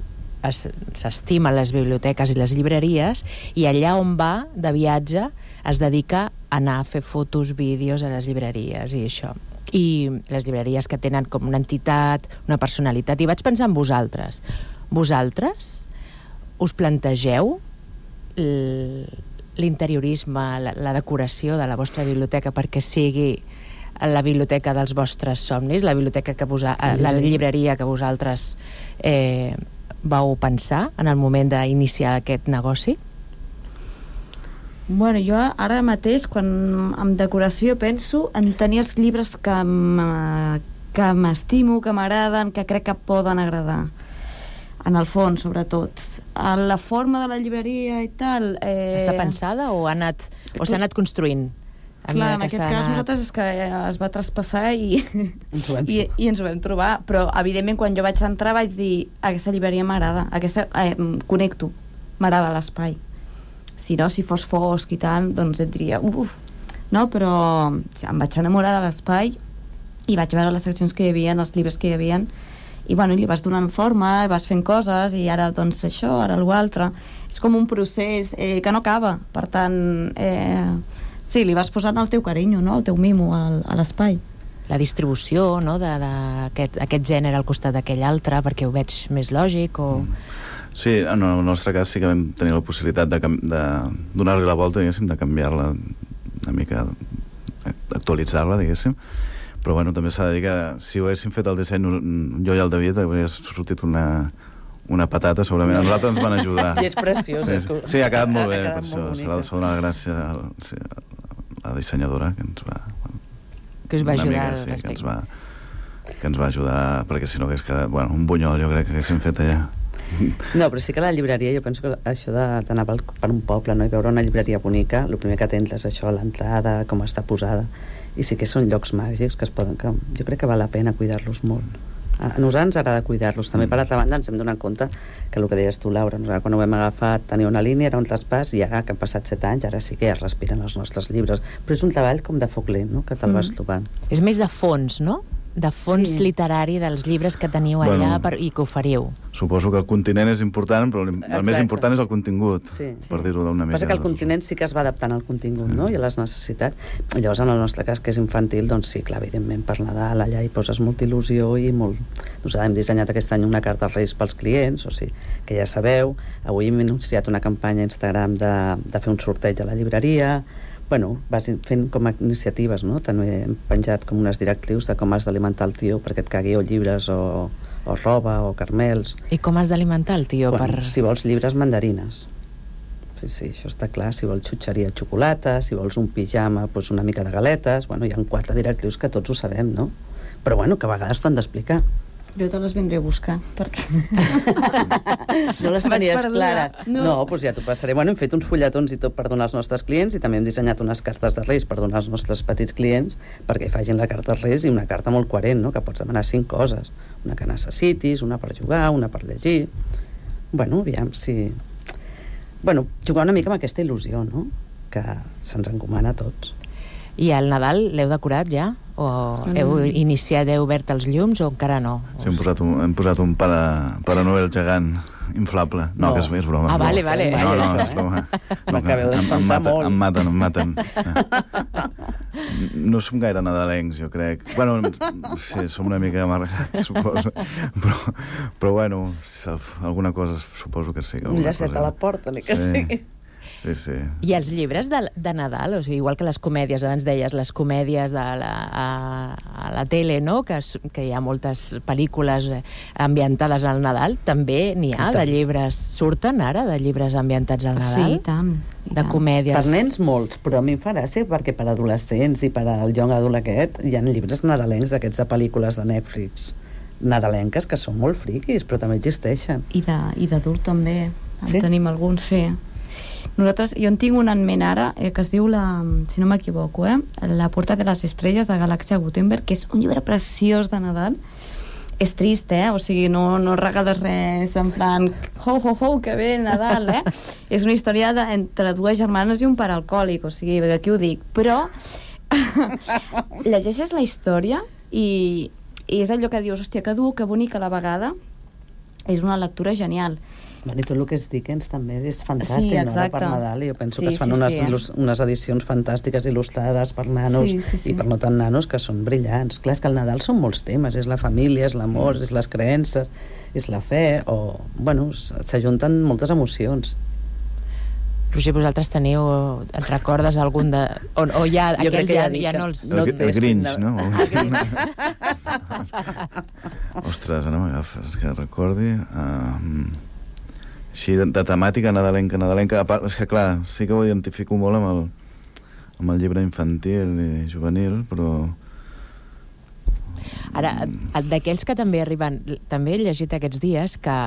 s'estima les biblioteques i les llibreries, i allà on va de viatge es dedica a anar a fer fotos, vídeos a les llibreries i això. I les llibreries que tenen com una entitat, una personalitat. I vaig pensar en vosaltres. Vosaltres us plantegeu l'interiorisme, la, la decoració de la vostra biblioteca perquè sigui la biblioteca dels vostres somnis, la biblioteca que vosa, la llibreria que vosaltres eh, vau pensar en el moment d'iniciar aquest negoci? Bueno, jo ara mateix, quan amb decoració, penso en tenir els llibres que m- que m'estimo, que m'agraden, que crec que poden agradar. En el fons, sobretot. A la forma de la llibreria i tal... Eh... Està pensada o ha anat, o s'ha anat construint? Clar, en aquest cas anat... nosaltres és que es va traspassar i, i, i ens ho vam trobar, però evidentment quan jo vaig entrar vaig dir aquesta llibreria m'agrada, aquesta, eh, connecto, m'agrada l'espai. Si no, si fos fosc i tal, doncs et diria uf, no? Però em vaig enamorar de l'espai i vaig veure les seccions que hi havia, els llibres que hi havia, i bueno, li vas donant forma, vas fent coses, i ara doncs això, ara l'altre. És com un procés eh, que no acaba, per tant, eh, sí, li vas posant el teu carinyo, no? El teu mimo al, a l'espai. La distribució, no?, d'aquest aquest gènere al costat d'aquell altre, perquè ho veig més lògic, o... Sí, en el nostre cas sí que vam tenir la possibilitat de, de donar-li la volta, diguéssim, de canviar-la una mica, actualitzar-la, diguéssim. Però bueno, també s'ha de dir que si ho haguéssim fet el disseny jo i el David hauria sortit una, una patata, segurament a nosaltres ens van ajudar. I és preciós. Sí, sí, sí, ha quedat molt bé, quedat per això. molt Se l'ha de donar la gràcia a sí, la dissenyadora que ens va... Que us va ajudar mica, al sí, que respecte. ens va, que ens va ajudar, perquè si no hagués quedat... Bueno, un bunyol jo crec que haguéssim fet allà. No, però sí que la llibreria, jo penso que això d'anar per un poble, no?, i veure una llibreria bonica, el primer que tens és això, l'entrada, com està posada, i sí que són llocs màgics que es poden, que jo crec que val la pena cuidar-los molt. A nosaltres ens agrada cuidar-los. També, per altra banda, ens hem donat compte que el que deies tu, Laura, nosaltres quan ho hem agafat tenia una línia, era un traspàs, i ara que han passat set anys, ara sí que ja es respiren els nostres llibres. Però és un treball com de foc lent, no?, que te'l vas trobant. És més de fons, no?, de fons sí. literari dels llibres que teniu allà bueno, per, i que oferiu. Suposo que el continent és important, però el Exacte. més important és el contingut, sí. per dir-ho d'una mica. Passa que el continent sí que es va adaptant al contingut, sí. no?, i a les necessitats. I llavors, en el nostre cas, que és infantil, doncs sí, clar, evidentment, per Nadal allà hi poses molta il·lusió i molt... Nosaltres hem dissenyat aquest any una carta als Reis pels clients, o sigui, que ja sabeu. Avui hem anunciat una campanya a Instagram de, de fer un sorteig a la llibreria. Bueno, vas fent com a iniciatives, no? També hem penjat com unes directrius de com has d'alimentar el tio perquè et cagui o llibres o, o roba o carmels. I com has d'alimentar el tio? Bueno, per... si vols llibres, mandarines. Sí, sí, això està clar. Si vols xutxeria, xocolata. Si vols un pijama, doncs una mica de galetes. Bueno, hi ha quatre directrius que tots ho sabem, no? Però bueno, que a vegades t'ho han d'explicar. Jo te les vindré a buscar, perquè... No les tenies clares? No, no doncs ja t'ho passaré. Bueno, hem fet uns fulletons i tot per donar als nostres clients i també hem dissenyat unes cartes de Reis per donar als nostres petits clients perquè facin la carta als Reis i una carta molt coherent, no?, que pots demanar cinc coses. Una que necessitis, una per jugar, una per llegir... Bueno, aviam si... Bueno, jugar una mica amb aquesta il·lusió, no?, que se'ns encomana a tots. I al Nadal l'heu decorat ja? O heu iniciat, heu obert els llums o encara no? Sí, hem posat un, hem posat un Pare, Pare Noel gegant inflable. No, no. que és, és broma. Ah, vale, vale. No, no, és broma. M'acabeu d'espantar molt. Em maten, em maten. No som gaire nadalencs, jo crec. Bueno, sí, som una mica amargats, suposo. Però, però bueno, alguna cosa suposo que sí. Un llacet a la porta, ni que sí. sigui. Sí, sí. I els llibres de, de Nadal, o sigui, igual que les comèdies, abans deies, les comèdies de la, a, a la tele, no?, que, que hi ha moltes pel·lícules ambientades al Nadal, també n'hi ha de llibres. Surten ara de llibres ambientats al Nadal? Sí, i tant. I de tant. comèdies. Per nens molts, però a mi em fa gràcia perquè per adolescents i per al young adult aquest hi ha llibres nadalencs d'aquests de pel·lícules de Netflix nadalenques que són molt friquis, però també existeixen. I d'adult també. En Sí? tenim alguns, sí. Nosaltres, jo en tinc un en ment ara eh, que es diu, la, si no m'equivoco, eh, La Puerta de les Estrelles de Galàxia Gutenberg, que és un llibre preciós de Nadal. És trist, eh? O sigui, no, no regales res en plan ho, ho, ho, que bé, Nadal, eh? És una història de, entre dues germanes i un pare alcohòlic, o sigui, aquí ho dic. Però llegeixes la història i, i és allò que dius, hòstia, que dur, que bonic a la vegada. És una lectura genial. Bueno, i tot el que és Dickens també és fantàstic, Sí, no?, per Nadal. I jo penso Sí, que es fan sí, unes, sí. il·lus- unes edicions fantàstiques il·lustrades per nanos Sí, sí, sí. i per no tan nanos, que són brillants. Clar, és que el Nadal són molts temes. És la família, és l'amor, és les creences, és la fe, o... Bueno, s- s'ajunten moltes emocions. Roger, vosaltres teniu, et recordes algun de... O, o ja, Jo crec aquells que ja, ja dic ja que- no els... El, el Grinch, no? Ah, Ostres, ara m'agafes, que recordi... Uh, així, de, de temàtica nadalenca, nadalenca... A part, és que, clar, sí que ho identifico molt amb el, amb el llibre infantil i juvenil, però... Ara, d'aquells que també arriben... També he llegit aquests dies que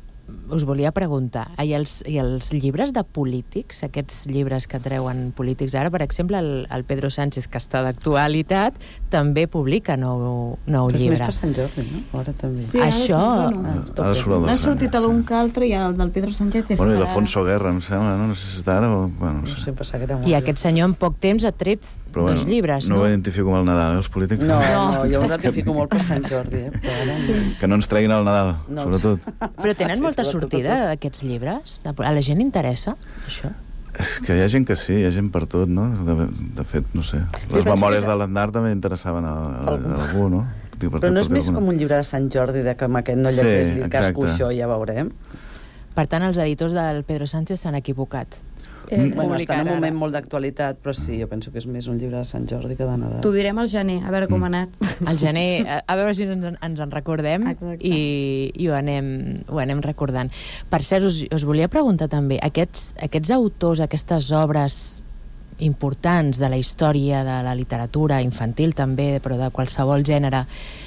us volia preguntar, i els, i els llibres de polítics, aquests llibres que treuen polítics ara, per exemple, el, el Pedro Sánchez, que està d'actualitat, també publica nou, nou Però és llibre. més per Sant Jordi, no? Ara també. Sí, ara, Això... bueno, Ara surt el n'ha dels sortit anys, algun que altre i el del Pedro Sánchez és Bueno, i per l'Afonso Guerra, em sembla, no? No sé si està ara o... Bueno, no sé. Sí, pensava que era molt I aquest senyor en poc temps ha tret Però, dos bueno, llibres, no? no? ho identifico amb el Nadal, eh, els polítics. No, també. no, jo ho ratifico molt per Sant Jordi, eh? Però ara... Sí. Que no ens treguin el Nadal, No. sobretot. Però tenen Sí, molta sobretot, sortida, tot. aquests llibres? A la gent interessa, això? És que hi ha gent que sí, hi ha gent per tot, no? De, de fet, no sé. Les penso memòries que és- de l'Aznar també interessaven a, a, a algú, no? Dic, per Però no tot, és per més alguna- com un llibre de Sant Jordi, de que amb aquest no Sí, llegeix sí, casco exacte. això, ja veurem. Per tant, els editors del Pedro Sánchez s'han equivocat. Eh, bueno, està en un moment molt d'actualitat, però sí, jo penso que és més un llibre de Sant Jordi que de Nadal. T'ho direm al gener, a veure com ha anat. Al gener, a, a veure si ens, ens en recordem i, i ho, anem, ho anem recordant. Per cert, us, us volia preguntar també, aquests, aquests autors, aquestes obres importants de la història, de la literatura infantil també, però de qualsevol gènere,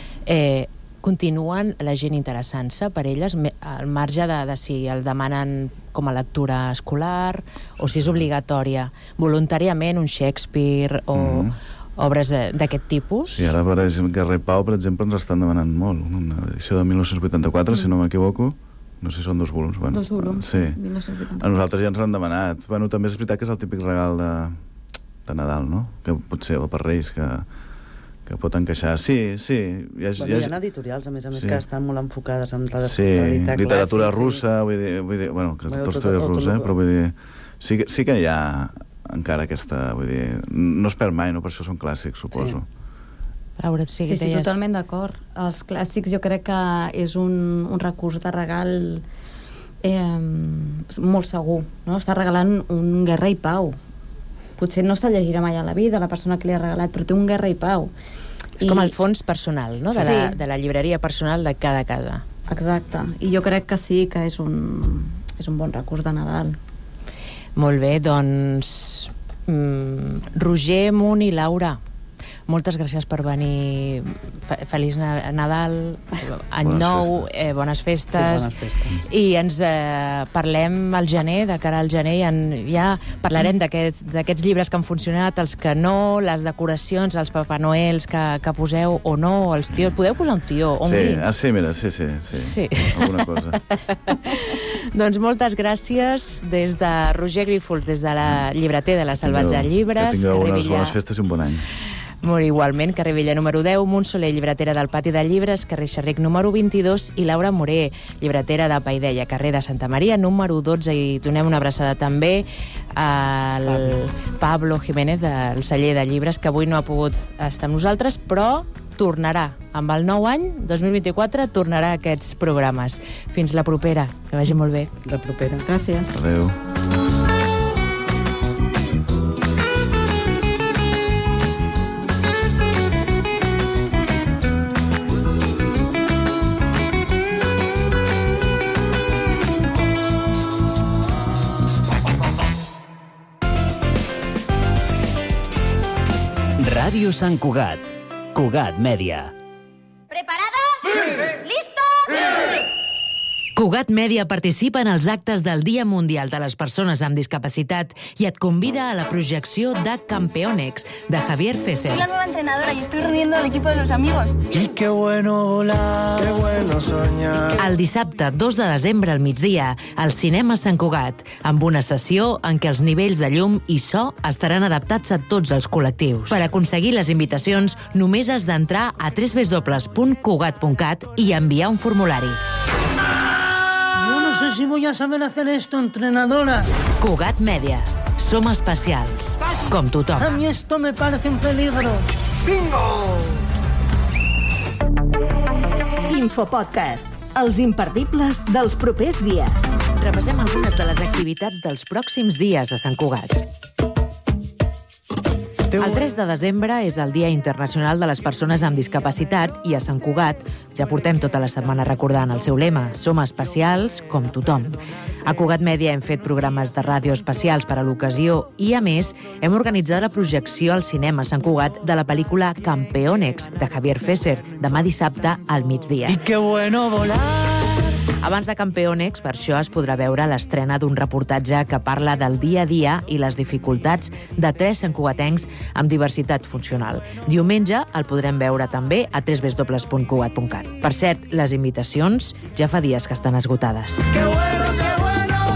eh, continuen la gent interessant-se per elles, me- al marge de, de si el demanen com a lectura escolar o si és obligatòria. Voluntàriament un Shakespeare o Mhm. obres eh, d'aquest tipus? Sí, ara, per exemple, Guerra i Pau, per exemple, ens estan demanant molt. Una edició de mil nou-cents vuitanta-quatre, si no m'equivoco. No sé si són dos volums. Bueno, Dos volums, Sí. mil nou-cents vuitanta-quatre. A nosaltres ja ens l'han demanat. Bueno, també és veritat que és el típic regal de, de Nadal, no? Que potser, o per Reis, que, que pot encaixar. Sí, sí. Hi ha, Bueno, hi ha editorials, a més a més, Sí. que estan molt enfocades en la Sí, literatura literatura clàssic, russa, vull dir, vull dir bueno, que Bueno, Tolstoi és tot- tot- rus, eh? tot- Però vull dir, sí que, sí que hi ha encara aquesta, vull dir, no es perd mai, no? Per això són clàssics, suposo. Laura, sí, Sí, sí, totalment d'acord. Els clàssics jo crec que és un, un recurs de regal eh, molt segur, no? Està regalant un Guerra i Pau. Potser no se'l llegirà mai a la vida la persona que li ha regalat, però té un Guerra i Pau. És com el fons personal, no? De, Sí. la, de la llibreria personal de cada casa. Exacte. I jo crec que sí, que és un, és un bon recurs de Nadal. Molt bé, doncs... Mm, Roger, Munt i Laura, moltes gràcies per venir. Fe- Feliç Na- Nadal, any Bones nou, festes. eh, bones festes. Sí, bones festes. I ens eh, parlem al gener, de cara al gener, i en, ja parlarem d'aquests d'aquests llibres que han funcionat, els que no, les decoracions, els Papa Noels que, que poseu o no, els tios. Podeu posar un tió o un Sí, Grinch? ah, sí, mira, sí, sí, sí. Sí. Alguna cosa. Doncs moltes gràcies des de Roger Grífols, des de la llibreter de la Salvatge de Llibres. Que tingueu Carrer unes Villar. bones festes i un bon any. Molt igualment, carrer Vella número deu, Montsoler, llibretera del Pati de Llibres, carrer Xerric número vint-i-dos, i Laura Moré, llibretera de Paideia, carrer de Santa Maria número dotze, i donem una abraçada també al Pablo, Pablo Jiménez del celler de llibres, que avui no ha pogut estar amb nosaltres, però tornarà. Amb el nou any, dos mil vint-i-quatre, tornarà a aquests programes. Fins la propera. Que vagi molt bé. La propera. Gràcies. Adéu. Ràdio Sant Cugat. Cugat Mèdia. ¿Preparados? ¡Sí! ¿Listos? Cugat Mèdia participa en els actes del Dia Mundial de les Persones amb Discapacitat i et convida a la projecció de Campeonex, de Javier Fesser. Soy la nueva entrenadora y estoy reuniendo al equipo de los amigos. Y qué bueno volar, qué bueno soñar. El dissabte dos de desembre al migdia, al Cinema Sant Cugat, amb una sessió en què els nivells de llum i so estaran adaptats a tots els col·lectius. Per aconseguir les invitacions, només has d'entrar a w w w punt cugat punt cat i enviar un formulari. Yo no sé si voy a saber hacer esto, entrenadora. Cugat Mèdia. Som especials, com tothom. A mí esto me parece un peligro. ¡Bingo! Infopodcast, Els imperdibles dels propers dies. Repassem algunes de les activitats dels pròxims dies a Sant Cugat. El tres de desembre és el Dia Internacional de les Persones amb Discapacitat i a Sant Cugat ja portem tota la setmana recordant el seu lema: som especials com tothom. A Cugat Mèdia hem fet programes de ràdio especials per a l'ocasió i, a més, hem organitzat la projecció al cinema a Sant Cugat de la pel·lícula Campeonex, de Javier Fesser, demà dissabte al migdia. Y qué bueno volar. Abans de Campeonex, per això es podrà veure l'estrena d'un reportatge que parla del dia a dia i les dificultats de tres santcugatencs amb diversitat funcional. Diumenge el podrem veure també a w w w punt cugat punt cat. Per cert, les invitacions ja fa dies que estan esgotades. Qué bueno, qué bueno.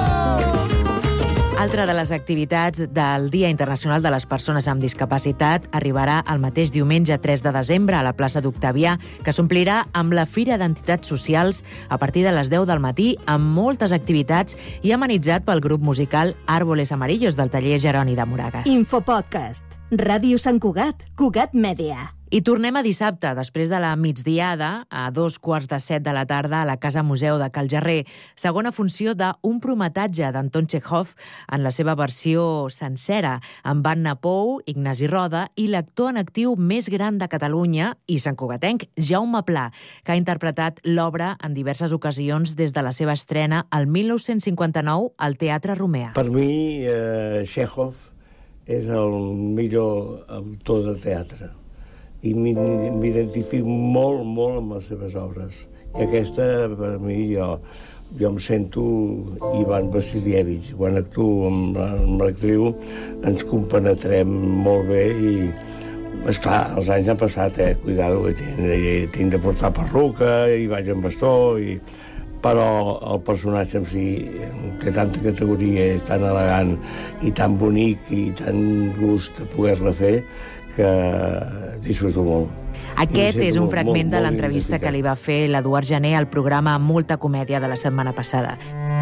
Altra de les activitats del Dia Internacional de les Persones amb Discapacitat arribarà el mateix diumenge tres de desembre a la plaça d'Octavià, que s'omplirà amb la Fira d'Entitats Socials a partir de les deu del matí, amb moltes activitats i amenitzat pel grup musical Árboles Amarillos del taller Jeroni de Moragas. Infopodcast. Ràdio Sant Cugat, Cugat Mèdia. I tornem a dissabte, després de la migdiada, a dos quarts de set de la tarda a la Casa Museu de Cal Jarrer, segona funció d'un prometatge d'Anton Chekhov en la seva versió sencera, amb Anna Pou, Ignasi Roda i l'actor en actiu més gran de Catalunya i santcugatenc, Jaume Pla, que ha interpretat l'obra en diverses ocasions des de la seva estrena el mil nou-cents cinquanta-nou al Teatre Romea. Per mi, eh, Chekhov és el millor autor de teatre i m'identifico molt, molt amb les seves obres. I aquesta, per mi, jo, jo em sento Ivan Vassilievich. Quan actuo amb, amb l'actriu ens compenetrem molt bé i, esclar, els anys han passat, eh? Cuidado, tinc, tinc de portar perruca i vaig amb bastó, i... però el personatge en si té tanta categoria, és tan elegant i tan bonic i tan gust de poder-la fer que disfruto molt. Aquest és un molt, fragment molt, de molt l'entrevista que li va fer l'Eduard Jané al programa Molta Comèdia de la setmana passada.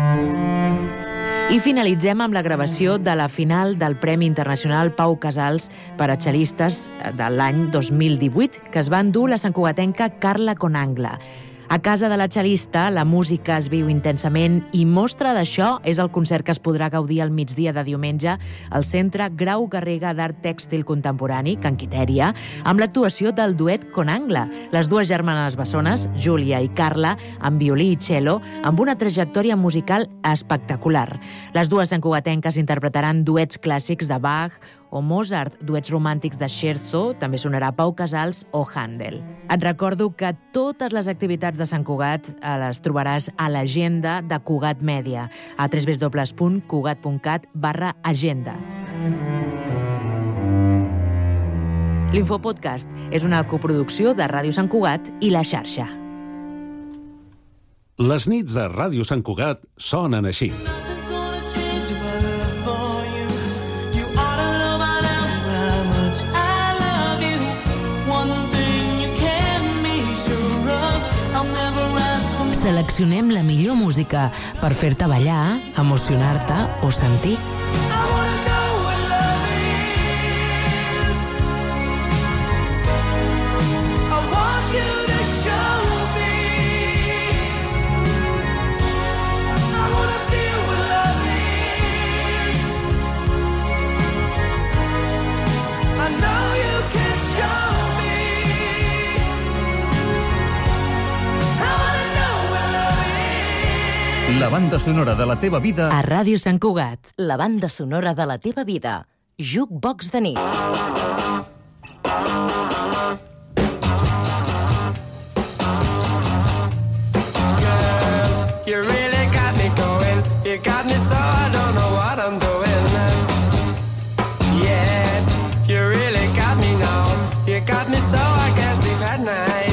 I finalitzem amb la gravació de la final del Premi Internacional Pau Casals per a xelistes de l'any dos mil divuit, que es va endur la santcugatenca Carla Conangla. A casa de la xelista, la música es viu intensament i mostra d'això és el concert que es podrà gaudir al migdia de diumenge al Centre Grau Garriga d'Art Tèxtil Contemporani, Can Quitèria, amb l'actuació del duet Conangla, les dues germanes bessones, Júlia i Carla, amb violí i cello, amb una trajectòria musical espectacular. Les dues santcugatenques interpretaran duets clàssics de Bach o Mozart, duets romàntics de Scherzo, també sonarà Pau Casals o Handel. Et recordo que totes les activitats de Sant Cugat les trobaràs a l'agenda de Cugat Mèdia, a w w w punt cugat punt cat barra agenda. L'Infopodcast és una coproducció de Ràdio Sant Cugat i La Xarxa. Les nits de Ràdio Sant Cugat sonen així. Seleccionem la millor música per fer-te ballar, emocionar-te o sentir. La banda sonora de la teva vida a Ràdio Sant Cugat. La banda sonora de la teva vida. Jukebox de nit. You really got me going. You got me so I don't know what I'm doing. Yeah, you really got me now. You got me so I can't sleep at night.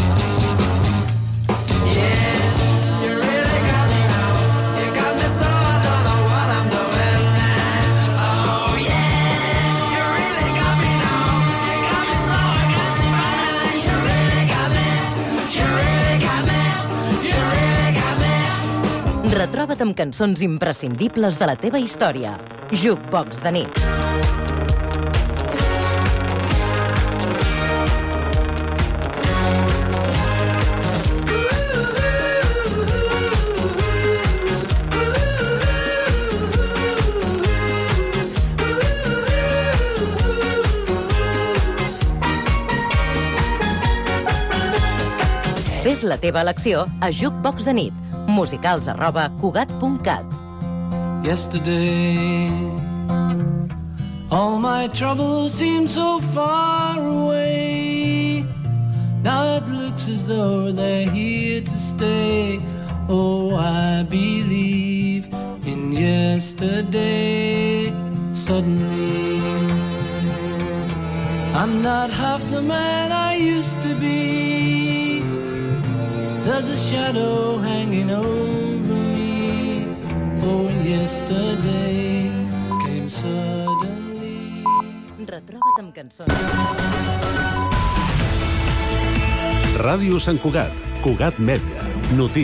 Yeah, you really got me now. You got me so I don't know what I'm doing. Oh yeah, you really got me now. You got me so I can't sleep at night. You really got me. You really got me. You really got me. Retroba't amb cançons imprescindibles de la teva història. Jukebox de nit. Ooh, ooh, ooh. la teva elecció a jukebox de nit, musicals arroba cugat punt cat. Yesterday, all my troubles seem so far away. Now it looks as though they're here to stay. Oh, I believe in yesterday. Suddenly, I'm not half the man I used to be. There's a shadow hanging over me. Oh, and yesterday came suddenly. Retroba't amb cançons. Ràdio Sant Cugat, Cugat Mèdia, notícies.